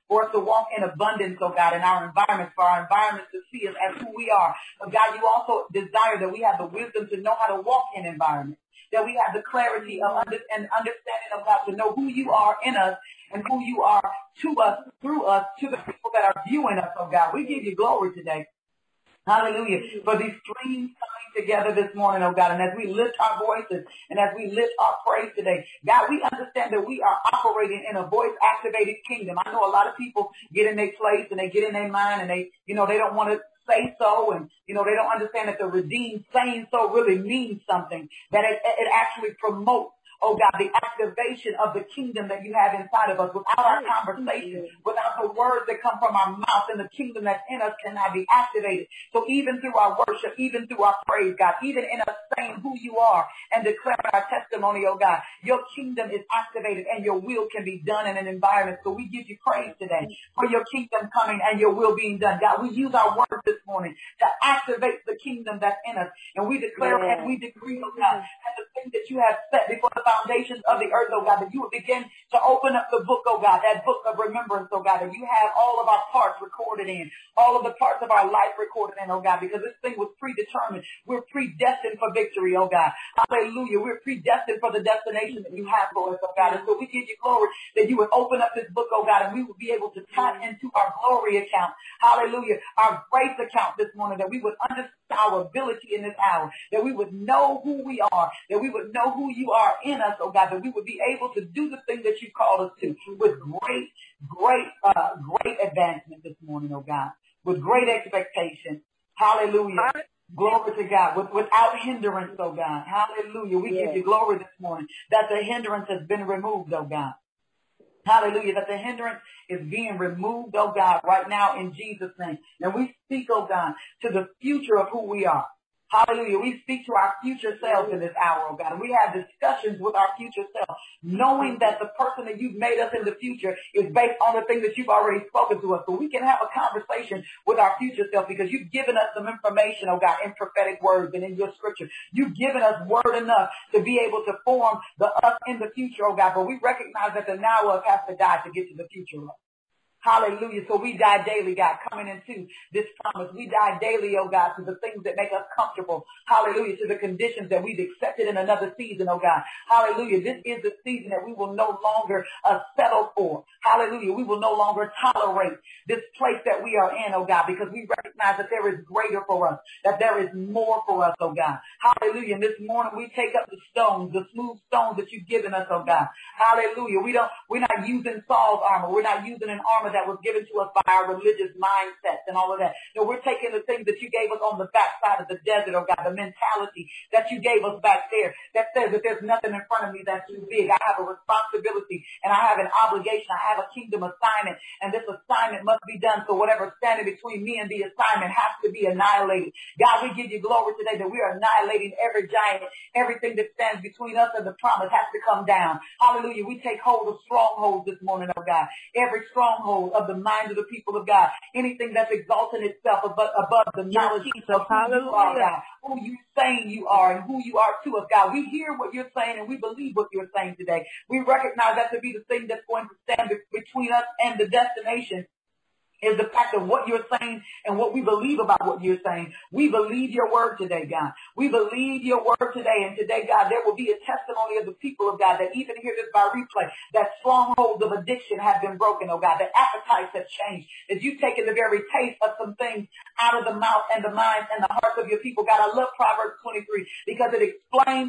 for us to walk in abundance, oh God, in our environments, for our environments to see us as who we are. But God, you also desire that we have the wisdom to know how to walk in environments, that we have the clarity of and understanding of God, to know who you are in us and who you are to us, through us, to the people that are viewing us, oh God. We give you glory today. Hallelujah. For these streams coming together this morning, oh God. And as we lift our voices and as we lift our praise today, God, we understand that we are operating in a voice-activated kingdom. I know a lot of people get in their place and they get in their mind and they don't want to say so, and they don't understand that the redeemed saying so really means something, that it actually promotes, oh God, the activation of the kingdom that you have inside of us. Without our conversation, without the words that come from our mouth, and the kingdom that's in us cannot be activated. So even through our worship, even through our praise, God, even in us saying who you are and declaring our testimony, oh God, your kingdom is activated and your will can be done in an environment. So we give you praise today for your kingdom coming and your will being done. God, we use our words this morning to activate the kingdom that's in us. And we declare and we decree, oh God, that the thing that you have set before the foundations of the earth, oh God, that you would begin to open up the book, oh God, that book of remembrance, oh God, that you have all of our parts recorded in, all of the parts of our life recorded in, oh God, because this thing was predetermined. We're predestined for victory, oh God. Hallelujah. We're predestined for the destination that you have for us, oh God. And so we give you glory that you would open up this book, oh God, and we would be able to tap into our glory account. Hallelujah. Our grace account this morning, that we would understand our ability in this hour, that we would know who we are, that we would know who you are in us, oh God, that we would be able to do the thing that you called us to with great advancement this morning, oh God, with great expectation. Hallelujah. Glory to God. Without hindrance, oh God. Hallelujah. We give you glory this morning that the hindrance has been removed, oh God. Hallelujah. That the hindrance is being removed, oh God, right now in Jesus' name. And we speak, oh God, to the future of who we are. Hallelujah. We speak to our future selves in this hour, oh God. And we have discussions with our future self, knowing that the person that you've made us in the future is based on the things that you've already spoken to us. So we can have a conversation with our future self because you've given us some information, oh God, in prophetic words and in your scripture. You've given us word enough to be able to form the us in the future, oh God. But we recognize that the now us has to die to get to the future us. Hallelujah. So we die daily, God, coming into this promise. We die daily, oh God, to the things that make us comfortable. Hallelujah. To the conditions that we've accepted in another season, oh God. Hallelujah. This is the season that we will no longer settle for. Hallelujah. We will no longer tolerate this place that we are in, oh God, because we recognize that there is greater for us, that there is more for us, oh God. Hallelujah. And this morning we take up the stones, the smooth stones that you've given us, oh God. Hallelujah. We're not using Saul's armor. We're not using an armor that was given to us by our religious mindsets and all of that. No, we're taking the things that you gave us on the backside of the desert, oh God, the mentality that you gave us back there that says that there's nothing in front of me that's too big. I have a responsibility and I have an obligation. I have a kingdom assignment, and this assignment must be done. So whatever's standing between me and the assignment has to be annihilated. God, we give you glory today that we are annihilating every giant. Everything that stands between us and the promise has to come down. Hallelujah. We take hold of strongholds this morning, oh God. Every stronghold of the mind of the people of God. Anything that's exalting itself above the knowledge of who you are, God. Who you saying you are and who you are to us, God. We hear what you're saying and we believe what you're saying today. We recognize that to be the thing that's going to stand between us and the destination is the fact of what you're saying and what we believe about what you're saying. We believe your word today, God. We believe your word today. And today, God, there will be a testimony of the people of God that even hear this by replay, that strongholds of addiction have been broken, oh God, that appetites have changed, that you've taken the very taste of some things out of the mouth and the minds and the hearts of your people. God, I love Proverbs 23 because it explains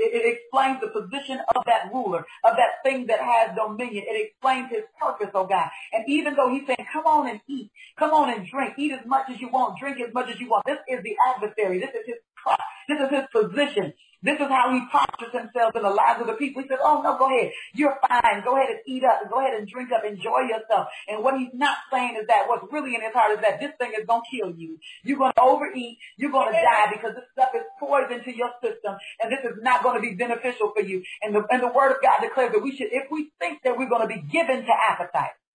the position of that ruler, of that thing that has dominion. It explains his purpose, oh God. And even though he's saying, come on and eat, come on and drink, eat as much as you want, drink as much as you want. This is the adversary. This is his trust. This is his position. This is how he postures himself in the lives of the people. He says, oh, no, go ahead. You're fine. Go ahead and eat up. Go ahead and drink up. Enjoy yourself. And what he's not saying is that what's really in his heart is that this thing is going to kill you. You're going to overeat. You're going to die because this stuff is poison to your system. And this is not going to be beneficial for you. And the word of God declares that we should, if we think that we're going to be given to appetite,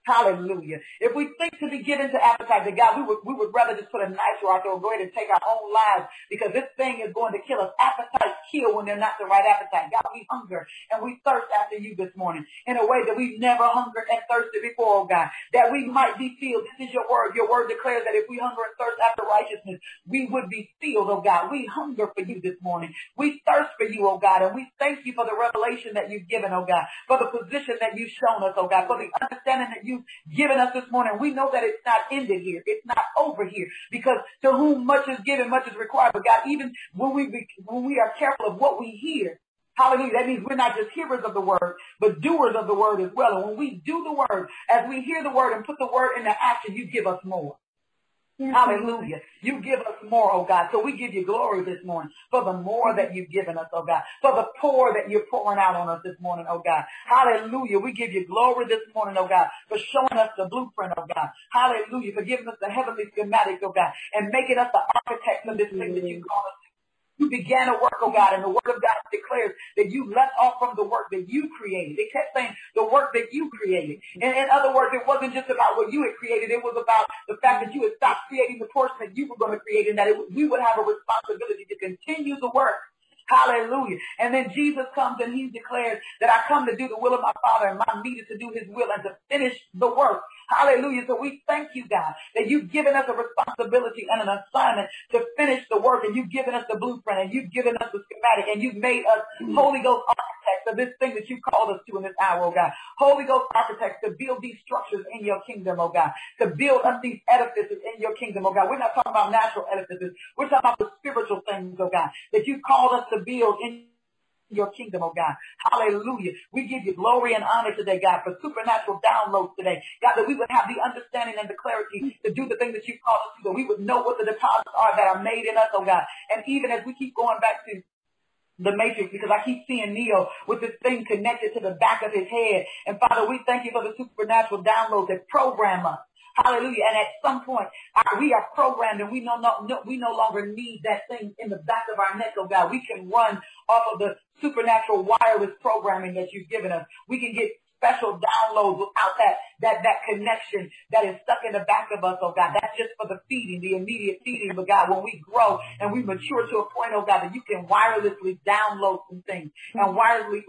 Hallelujah. If we think to be given to appetite to God, we would rather just put a knife to our throat, go ahead and take our own lives, because this thing is going to kill us. Appetites kill when they're not the right appetite. God, we hunger and we thirst after you this morning in a way that we've never hungered and thirsted before, oh God, that we might be filled. This is your word. Your word declares that if we hunger and thirst after righteousness, we would be filled, oh God. We hunger for you this morning. We thirst for you, oh God, and we thank you for the revelation that you've given, oh God, for the position that you've shown us, oh God, for the understanding that you've given us this morning. We know that it's not ended here. It's not over here, because to whom much is given, much is required. But God, even when we are careful of what we hear, hallelujah, that means we're not just hearers of the word, but doers of the word as well. And when we do the word, as we hear the word and put the word into action, you give us more. Yes, hallelujah. You give us more, oh God. So we give you glory this morning for the more that you've given us, oh God, for the pour that you're pouring out on us this morning, oh God. Hallelujah. We give you glory this morning, oh God, for showing us the blueprint, oh God. Hallelujah. For giving us the heavenly schematics, oh God, and making us the architects of this thing that you call us. You began a work, oh God, and the word of God declares that you left off from the work that you created. It kept saying the work that you created. And in other words, it wasn't just about what you had created. It was about the fact that you had stopped creating the portion that you were going to create, and that we would have a responsibility to continue the work. Hallelujah. And then Jesus comes and he declares that I come to do the will of my Father, and my meat is to do his will and to finish the work. Hallelujah. So we thank you, God, that you've given us a responsibility and an assignment to finish the work, and you've given us the blueprint, and you've given us the schematic, and you've made us Holy Ghost architects of this thing that you called us to in this hour, oh God. Holy Ghost architects to build these structures in your kingdom, oh God, to build us these edifices in your kingdom, oh God. We're not talking about natural edifices. We're talking about the spiritual things, oh God, that you called us to build in your kingdom, oh God. Hallelujah. We give you glory and honor today, God, for supernatural downloads today. God, that we would have the understanding and the clarity to do the things that you called us to, that we would know what the deposits are that are made in us, oh God. And even as we keep going back to the matrix, because I keep seeing Neo with this thing connected to the back of his head. And Father, we thank you for the supernatural downloads that program us. Hallelujah. And at some point, we are programmed, and we no longer need that thing in the back of our neck, oh God. We can run off of the supernatural wireless programming that you've given us. We can get special downloads without that connection that is stuck in the back of us, oh God. That's just for the feeding, the immediate feeding. But God, when we grow and we mature to a point, oh God, that you can wirelessly download some things and wirelessly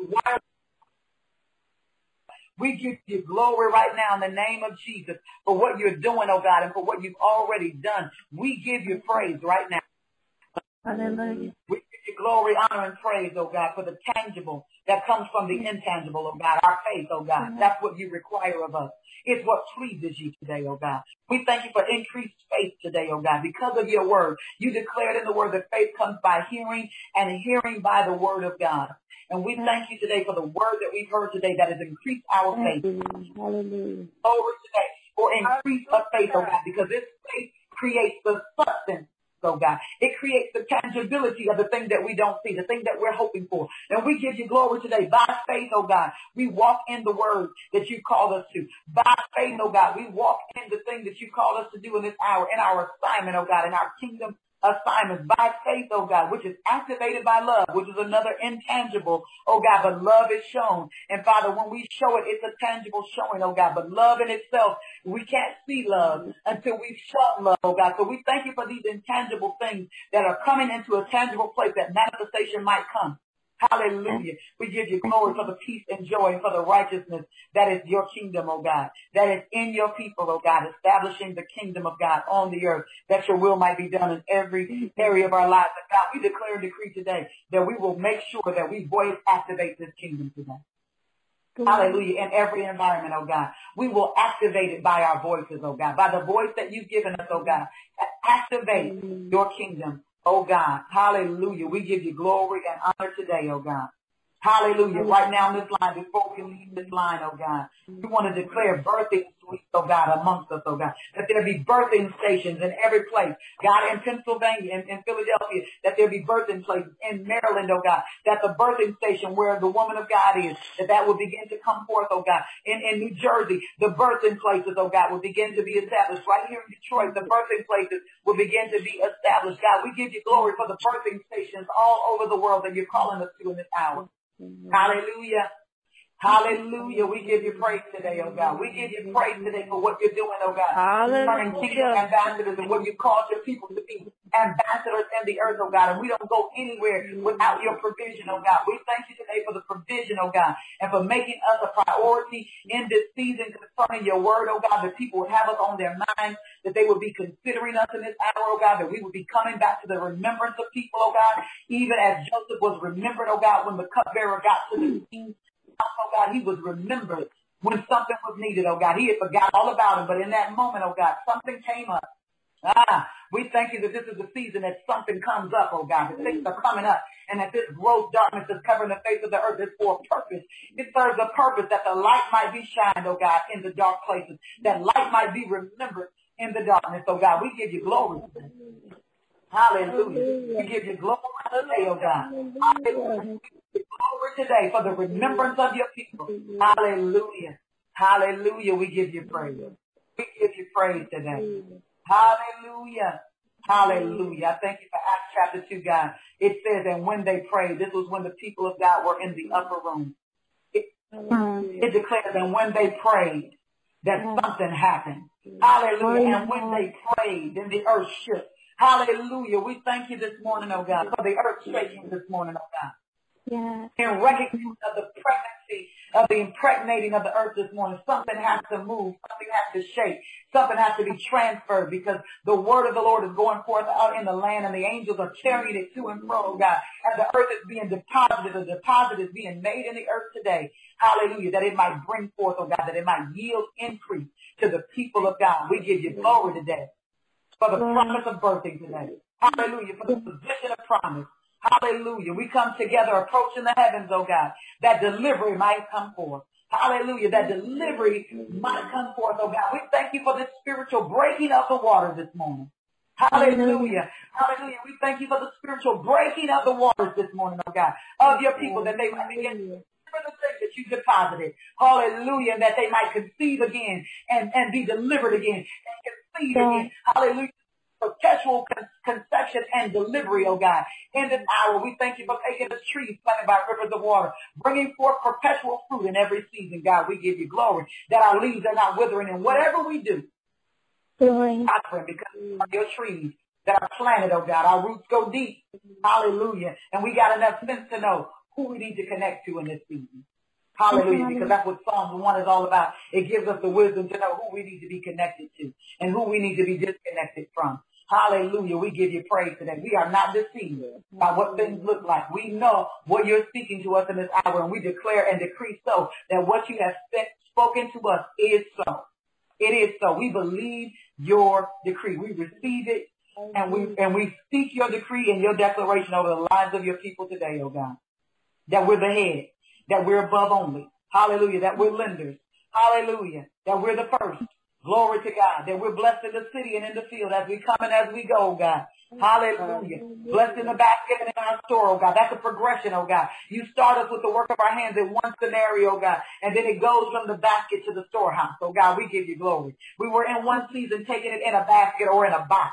we give you glory right now in the name of Jesus for what you're doing, oh God, and for what you've already done. We give you praise right now. Hallelujah. We give you glory, honor, and praise, oh God, for the tangible that comes from the intangible, oh God, our faith, oh God. That's what you require of us. It's what pleases you today, oh God. We thank you for increased faith today, oh God, because of your word. You declared in the word that faith comes by hearing, and hearing by the word of God. And we thank you today for the word that we've heard today that has increased our faith. Hallelujah. Over today for increase of faith, oh God, because this faith creates the substance, oh God. It creates the tangibility of the thing that we don't see, the thing that we're hoping for. And we give you glory today. By faith, oh God, we walk in the word that you called us to. By faith, oh God, we walk in the thing that you called us to do in this hour, in our assignment, oh God, in our kingdom assignments. By faith, oh God, which is activated by love, which is another intangible, oh God, but love is shown. And Father, when we show it, it's a tangible showing, oh God, but love in itself, we can't see love until we've shown love, oh God. So we thank you for these intangible things that are coming into a tangible place that manifestation might come. Hallelujah. We give you glory for the peace and joy and for the righteousness that is your kingdom, oh God, that is in your people, oh God, establishing the kingdom of God on the earth, that your will might be done in every area of our lives. And God, we declare and decree today that we will make sure that we voice activate this kingdom today. Hallelujah. In every environment, oh God. We will activate it by our voices, oh God, by the voice that you've given us, oh God. Activate your kingdom, oh God. Hallelujah. We give you glory and honor today, oh God. Hallelujah. Right now in this line, before we leave this line, oh God, we want to declare birthing suites, oh God, amongst us, oh God, that there be birthing stations in every place. God, in Pennsylvania, in Philadelphia, that there be birthing places in Maryland, oh God, that the birthing station where the woman of God is, that will begin to come forth, oh God. In New Jersey, the birthing places, oh God, will begin to be established. Right here in Detroit, the birthing places will begin to be established. God, we give you glory for the birthing stations all over the world that you're calling us to in this hour. Hallelujah. Hallelujah. We give you praise today, oh God. We give you praise today for what you're doing, oh God. Turning kingdom ambassadors and what you called your people to be ambassadors in the earth, oh God. And we don't go anywhere without your provision, oh God. We thank you today for the provision, oh God, and for making us a priority in this season concerning your word, oh God, that people would have us on their minds, that they would be considering us in this hour, oh God, that we would be coming back to the remembrance of people, oh God, even as Joseph was remembered, oh God, when the cupbearer got to the king. Oh God, he was remembered when something was needed, oh God. He had forgot all about it, but in that moment, oh God, something came up. We thank you that this is the season that something comes up, oh God, that things are coming up, and that this gross darkness is covering the face of the earth is for a purpose. It serves a purpose that the light might be shined, oh God, in the dark places, that light might be remembered in the darkness, oh God. We give you glory. Hallelujah. We give you glory today, oh God. Hallelujah. Glory today for the remembrance of your people. Hallelujah. Hallelujah. We give you praise. We give you praise today. Hallelujah. Hallelujah. I thank you for Acts chapter 2, God. It says, and when they prayed, this was when the people of God were in the upper room. It declares, and when they prayed, that something happened. Hallelujah. And when they prayed, then the earth shook. Hallelujah. We thank you this morning, oh God, for the earth shaking this morning, oh God. Yes. In recognition of the pregnancy of the impregnating of the earth this morning, something has to move, something has to shake, something has to be transferred, because the word of the Lord is going forth out in the land, and the angels are carrying it to and fro, oh God, and the earth is being deposited, the deposit is being made in the earth today. Hallelujah, that it might bring forth, oh God, that it might yield increase to the people of God. We give you glory today for the promise of birthing today. Hallelujah, for the position of promise. Hallelujah. We come together approaching the heavens, oh God, that delivery might come forth. Hallelujah. That delivery might come forth, oh God. We thank you for this spiritual breaking of the waters this morning. Hallelujah. Hallelujah. We thank you for the spiritual breaking of the waters this morning, oh God, of your people, that they might begin to remember the things that you deposited. Hallelujah. And that they might conceive again and be delivered again and conceive again. Hallelujah. Perpetual conception and delivery, oh God. In this hour, we thank you for taking us trees planted by rivers of water, bringing forth perpetual fruit in every season, God. We give you glory that our leaves are not withering, and whatever we do, prospering, because of your trees that are planted, oh God. Our roots go deep. Hallelujah. And we got enough sense to know who we need to connect to in this season. Hallelujah, because that's what Psalms 1 is all about. It gives us the wisdom to know who we need to be connected to and who we need to be disconnected from. Hallelujah, we give you praise today. We are not deceived by what things look like. We know what you're speaking to us in this hour, and we declare and decree so that what you have spoken to us is so. It is so. We believe your decree. We receive it, and we speak your decree and your declaration over the lives of your people today, oh God, that we're the head, that we're above only. Hallelujah. That we're lenders. Hallelujah. That we're the first. Glory to God. That we're blessed in the city and in the field as we come and as we go, God. Hallelujah. Blessed in the basket and in our store, oh God. That's a progression, oh God. You start us with the work of our hands in one scenario, oh God, and then it goes from the basket to the storehouse. Oh God, we give you glory. We were in one season taking it in a basket or in a box.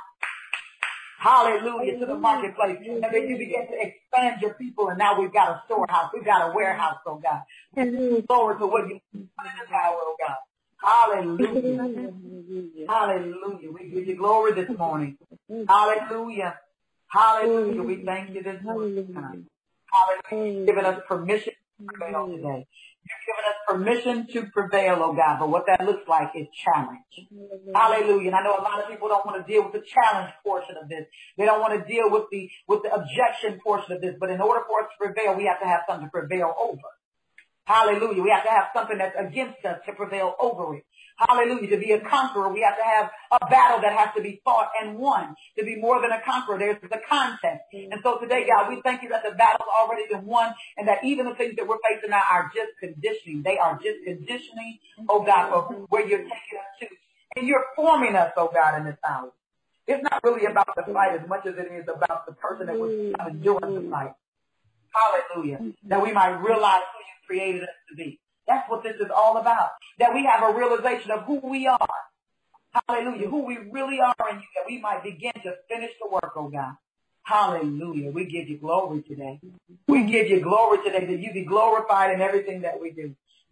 Hallelujah, to the marketplace. And then you begin to expand your people, and now we've got a storehouse. We've got a warehouse, oh God. Forward to what you do in this hour, oh God. Hallelujah. Hallelujah. We give you glory this morning. Hallelujah. Hallelujah. We thank you this morning. Hallelujah. You've given us permission to prevail today. You've given us permission to prevail, oh God, but what that looks like is challenge. Hallelujah. And I know a lot of people don't want to deal with the challenge portion of this. They don't want to deal with the objection portion of this. But in order for us to prevail, we have to have something to prevail over. Hallelujah. We have to have something that's against us to prevail over it. Hallelujah. To be a conqueror, we have to have a battle that has to be fought and won. To be more than a conqueror, there's the contest. And so today, God, we thank you that the battle's already been won, and that even the things that we're facing now are just conditioning. They are just conditioning, oh God, for where you're taking us to. And you're forming us, oh God, in this hour. It's not really about the fight as much as it is about the person that was doing the fight. Hallelujah. That we might realize who you created us to be. That's what this is all about. That we have a realization of who we are. Hallelujah. Who we really are in you. That we might begin to finish the work, oh God. Hallelujah. We give you glory today. We give you glory today that you be glorified in everything that we do.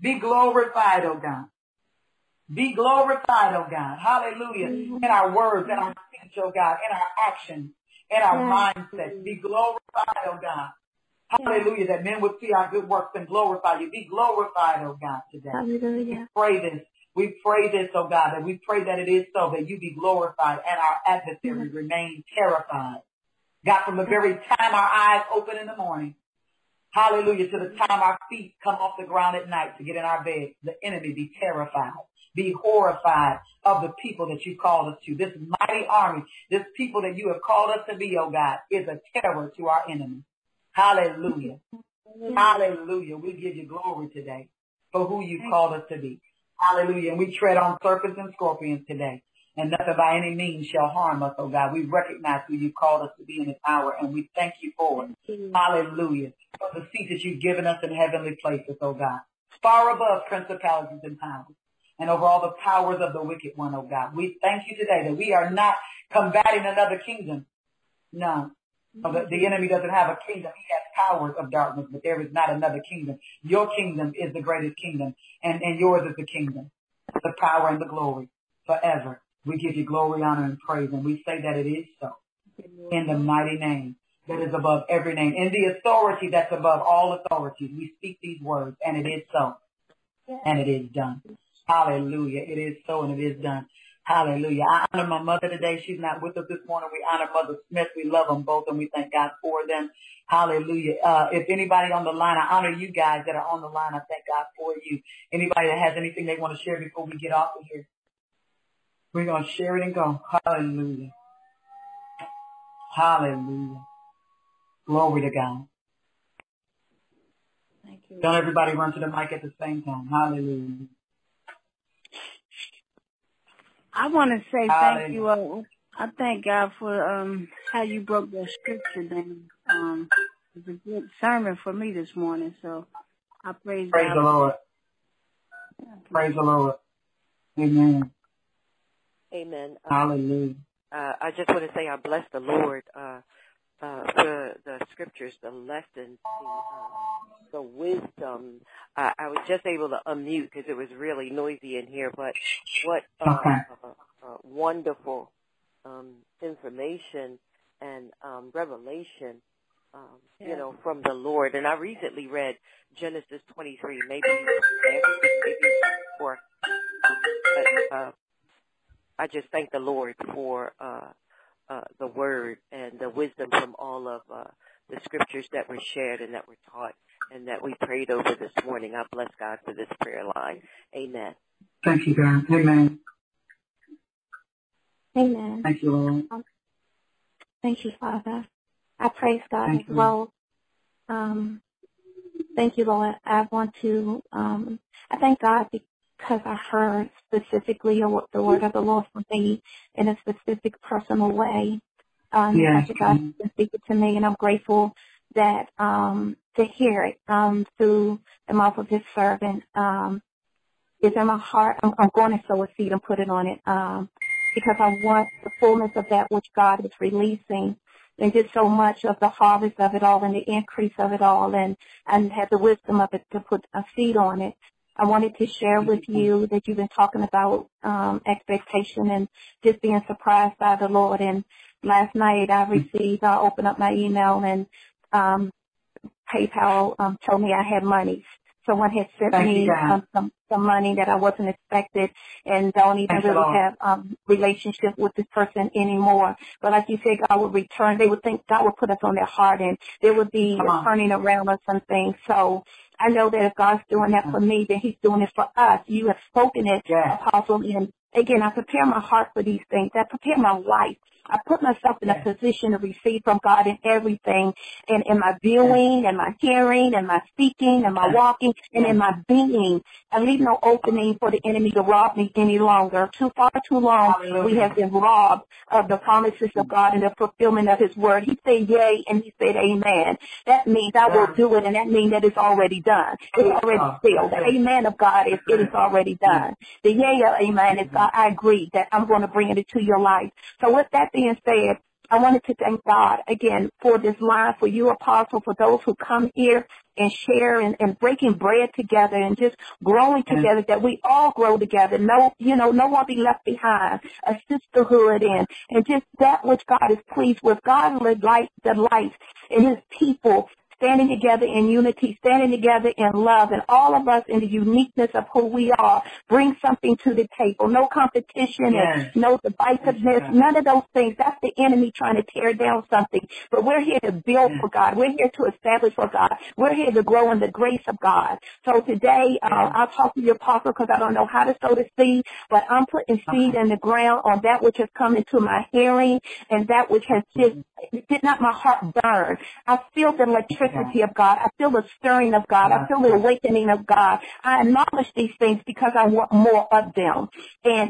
Be glorified, oh God. Be glorified, oh God. Hallelujah. In our words, in our speech, oh God, in our actions, in our mindset. Be glorified, oh God. Hallelujah. That men would see our good works and glorify you. Be glorified, oh God, today. Hallelujah. We pray this. We pray this, oh God, that we pray that it is so, that you be glorified and our adversary remain terrified. God, from the very time our eyes open in the morning, hallelujah, to the time our feet come off the ground at night to get in our bed, the enemy be terrified, be horrified of the people that you called us to. This mighty army, this people that you have called us to be, oh God, is a terror to our enemy. Hallelujah. Hallelujah. We give you glory today for who you called us to be. Hallelujah. And we tread on serpents and scorpions today. And nothing by any means shall harm us, oh God. We recognize who you called us to be in this hour, and we thank you for it. Hallelujah. For the seats that you've given us in heavenly places, oh God. Far above principalities and powers, and over all the powers of the wicked one, oh God. We thank you today that we are not combating another kingdom. No. The enemy doesn't have a kingdom. He has powers of darkness, but there is not another kingdom. Your kingdom is the greatest kingdom, and yours is the kingdom, the power and the glory forever. We give you glory, honor, and praise, and we say that it is so in the mighty name that is above every name. In the authority that's above all authorities, we speak these words, and it is so, and it is done. Hallelujah. It is so, and it is done. Hallelujah. I honor my mother today. She's not with us this morning. We honor Mother Smith. We love them both, and we thank God for them. Hallelujah. If anybody on the line, I honor you guys that are on the line. I thank God for you. Anybody that has anything they want to share before we get off of here, we're going to share it and go. Hallelujah. Hallelujah. Glory to God. Thank you. Don't everybody run to the mic at the same time. Hallelujah. I want to say thank you. I thank God for how you broke that scripture down. It was a good sermon for me this morning, so I praise God. Praise the Lord. Praise the Lord. Amen. Amen. Hallelujah. I just want to say I bless the Lord for the scriptures, the lessons, the wisdom. I was just able to unmute because it was really noisy in here, but what wonderful information and revelation, you know, from the Lord. And I recently read Genesis 23, maybe before, but I just thank the Lord for the word and the wisdom from all of the scriptures that were shared and that were taught and that we prayed over this morning. I bless God for this prayer line. Amen. Thank you, God. Amen. Amen. Thank you, Lord. Thank you, Father. I praise God as well. Thank you, Lord. I want to, I thank God because I heard specifically the word of the Lord for me in a specific personal way. Yes. God has been speaking to me, and I'm grateful that to hear it through the mouth of His servant is in my heart. I'm going to sow a seed and put it on it because I want the fullness of that which God is releasing, and just so much of the harvest of it all and the increase of it all, and have the wisdom of it to put a seed on it. I wanted to share with you that you've been talking about expectation and just being surprised by the Lord. And last night I opened up my email, and PayPal told me I had money. Someone had sent me some money that I wasn't expected, and don't even really have relationship with this person anymore. But like you said, God would return. They would think God would put us on their heart, and there would be turning around or something. So I know that if God's doing that for me, then He's doing it for us. You have spoken it, Apostle. And again, I prepare my heart for these things. I prepare my life. I put myself in a position to receive from God in everything, and in my viewing, and my hearing, and my speaking, and my walking, and in my being. I leave no opening for the enemy to rob me any longer. Too long, we have been robbed of the promises of God and the fulfillment of His word. He said yea, and He said amen. That means I will do it, and that means that it's already done. It's already sealed. The amen of God is it is already done. The yea, amen is God, I agree that I'm going to bring it into your life. So with that being said, I wanted to thank God again for this line, for you, Apostle, for those who come here and share and breaking bread together and just growing together, that we all grow together. No one be left behind. A sisterhood and just that which God is pleased with. God delights in his people standing together in unity, standing together in love, and all of us in the uniqueness of who we are bring something to the table. No competition and no divisiveness, none of those things. That's the enemy trying to tear down something. But we're here to build for God. We're here to establish for God. We're here to grow in the grace of God. So today, I'll talk to your apostle because I don't know how to sow the seed, but I'm putting seed in the ground on that which has come into my hearing and that which has just did not my heart burn. I feel the electricity of God. I feel the stirring of God. I feel the awakening of God. I acknowledge these things because I want more of them and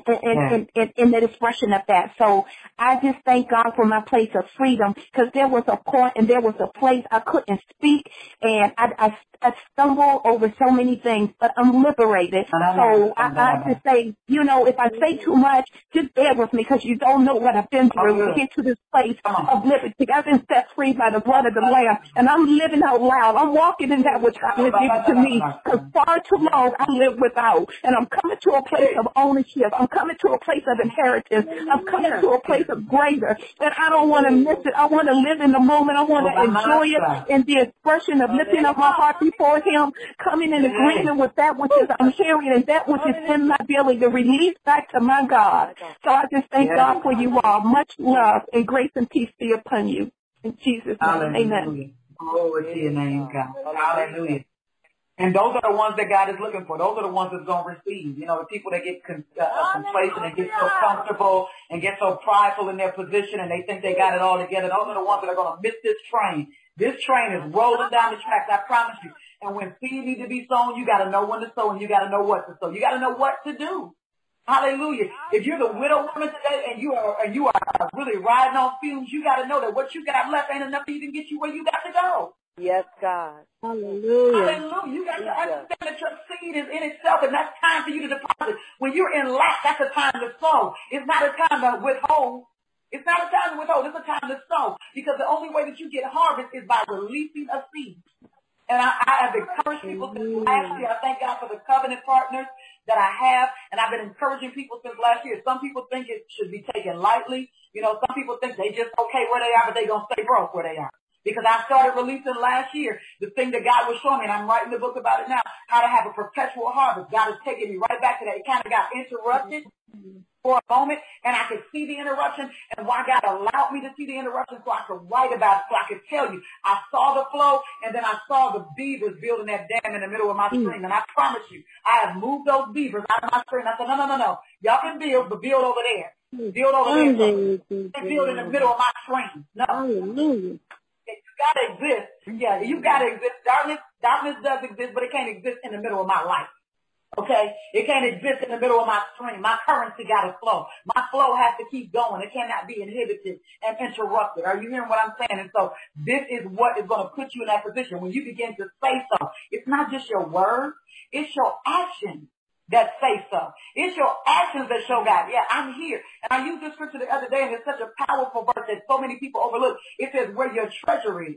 in the expression of that. So I just thank God for my place of freedom, because there was a point and there was a place I couldn't speak, and I stumbled over so many things, but I'm liberated. So I just say, if I say too much, just bear with me, because you don't know what I've been through to get to this place of liberty. I've been set free by the blood of the Lamb, and I'm living out loud. I'm walking in that which God has given to me, because far too long I lived without, and I'm coming to a place of ownership. I'm coming to a place of inheritance. I'm coming to a place of greater, and I don't want to miss it. I want to live in the moment. I want to enjoy it in the expression of lifting up my heart before him, coming in agreement with that which is I'm hearing and that which is in my belly, to release back to my God. So I just thank God for you all. Much love and grace and peace be upon you. In Jesus' name, amen. Glory to your name, God. Hallelujah. And those are the ones that God is looking for. Those are the ones that's going to receive. The people that get complacent and get so comfortable and get so prideful in their position and they think they got it all together. Those are the ones that are going to miss this train. This train is rolling down the tracks, I promise you. And when seed needs to be sown, you got to know when to sow and you got to know what to sow. You got to know what to do. Hallelujah. If you're the widow woman today and you are really riding on fumes, you got to know that what you got left ain't enough to even get you where you got to go. Yes, God. Hallelujah. Hallelujah. You got to understand that your seed is in itself, and that's time for you to deposit. When you're in lack, that's a time to sow. It's not a time to withhold. It's not a time to withhold. It's a time to sow. Because the only way that you get harvest is by releasing a seed. And I have encouraged people since last year. I thank God for the covenant partners that I have. And I've been encouraging people since last year. Some people think it should be taken lightly. Some people think they just okay where they are, but they're going to stay broke where they are. Because I started releasing last year the thing that God was showing me, and I'm writing the book about it now, how to have a perpetual harvest. God is taking me right back to that. It kind of got interrupted for a moment, and I could see the interruption, and why God allowed me to see the interruption so I could write about it, so I could tell you. I saw the flow, and then I saw the beavers building that dam in the middle of my stream, and I promise you, I have moved those beavers out of my stream. I said, no. Y'all can build, but build over there. Build over there. They build in the middle of my stream. No. Hallelujah. You gotta exist. Yeah, you gotta exist. Darkness does exist, but it can't exist in the middle of my life. Okay? It can't exist in the middle of my stream. My currency gotta flow. My flow has to keep going. It cannot be inhibited and interrupted. Are you hearing what I'm saying? And so this is what is going to put you in that position. When you begin to say so, it's not just your words, it's your actions that say so. It's your actions that show God, yeah, I'm here. And I used this scripture the other day, and it's such a powerful verse that so many people overlook. It says, where your treasure is,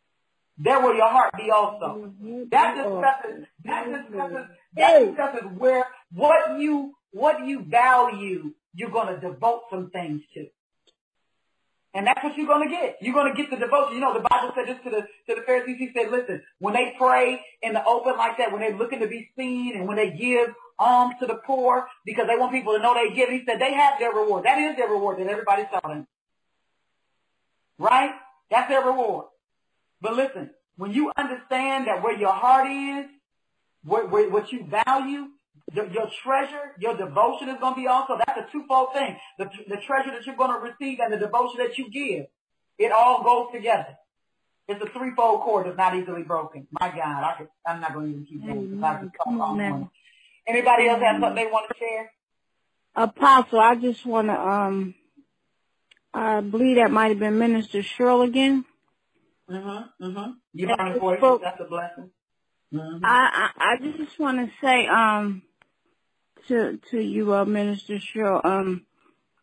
there will your heart be also. That discusses where what you value, you're going to devote some things to. And that's what you're going to get. You're going to get the devotion. The Bible said this to the Pharisees. He said, listen, when they pray in the open like that, when they're looking to be seen and when they give alms to the poor because they want people to know they give, he said they have their reward. That is their reward that everybody's telling them. Right? That's their reward. But listen, when you understand that where your heart is, what you value, your treasure, your devotion is going to be also, that's a twofold thing. The treasure that you're going to receive and the devotion that you give, it all goes together. It's a threefold cord that's not easily broken. My God, I'm not going to even keep going. Anybody else have something they want to share? Apostle, I just want to, I believe that might have been Minister Cheryl again. You brought it for you. That's a blessing. I just want to say, to you, Minister Cheryl,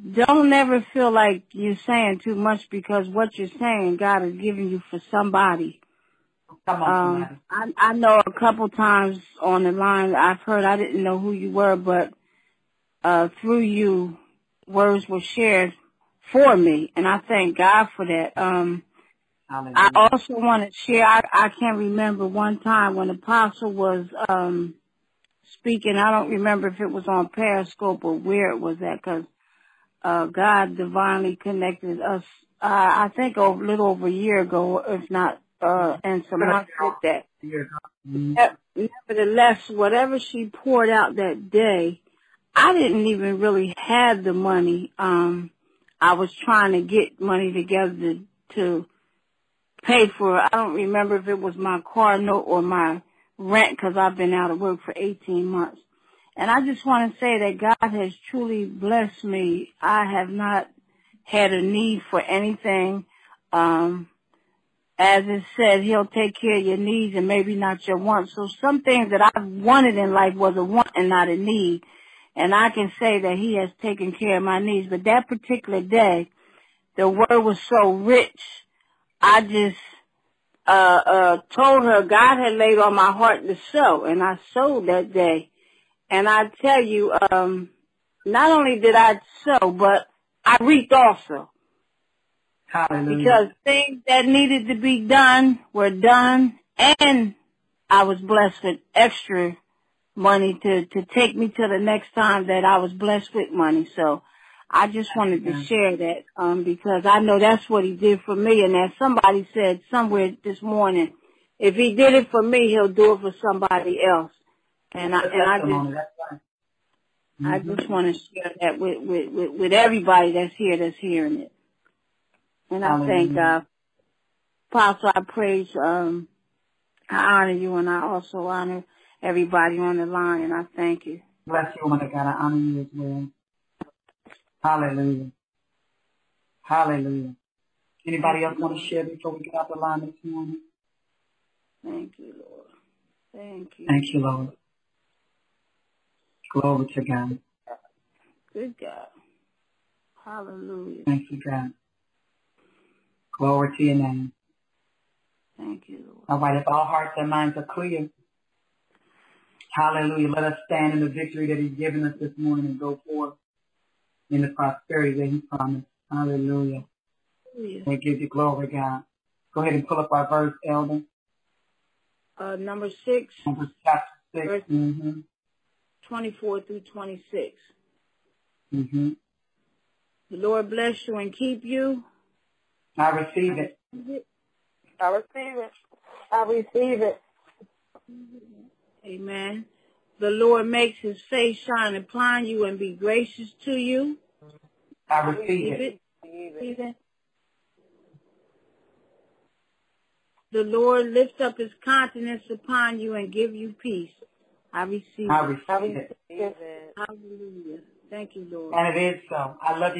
don't ever feel like you're saying too much, because what you're saying, God is giving you for somebody. Come on, I know a couple times on the line I've heard, I didn't know who you were, but through you, words were shared for me, and I thank God for that. I also want to share, I can't remember one time when Apostle was speaking. I don't remember if it was on Periscope or where it was at, because God divinely connected us, I think a little over a year ago, if not, and some months with that. Nevertheless, whatever she poured out that day, I didn't even really have the money. I was trying to get money together to pay for, I don't remember if it was my car note or my rent, because I've been out of work for 18 months. And I just want to say that God has truly blessed me. I have not had a need for anything. As it said, He'll take care of your needs and maybe not your wants. So some things that I've wanted in life was a want and not a need. And I can say that He has taken care of my needs. But that particular day, the word was so rich, I just told her God had laid on my heart to sow, and I sowed that day. And I tell you, not only did I sow, but I reaped also. Hallelujah. Because things that needed to be done were done, and I was blessed with extra money to take me to the next time that I was blessed with money. So I just wanted to share that, because I know that's what He did for me. And as somebody said somewhere this morning, if He did it for me, He'll do it for somebody else. And I just want to share that with everybody that's here, that's hearing it. And I thank God. Apostle, I praise, I honor you, and I also honor everybody on the line, and I thank you. Bless you, woman of God. I honor you as well. Hallelujah. Hallelujah. Anybody else want to share before we get off the line this morning? Thank you, Lord. Thank you. Thank you, Lord. Glory to God. Good God. Hallelujah. Thank you, God. Glory to your name. Thank you, Lord. All right, if all hearts and minds are clear, hallelujah, let us stand in the victory that He's given us this morning and go forth in the prosperity that He promised. Hallelujah. We give you glory, God. Go ahead and pull up our verse, Elder. Number 6. Chapter 6. Verse 24 through 26. Mm-hmm. The Lord bless you and keep you. I receive it. I receive it. I receive it. Amen. The Lord makes His face shine upon you and be gracious to you. I receive it. Receive it. The Lord lift up His countenance upon you and give you peace. I receive it. I receive it. Hallelujah. Thank you, Lord. And it is so. I love you.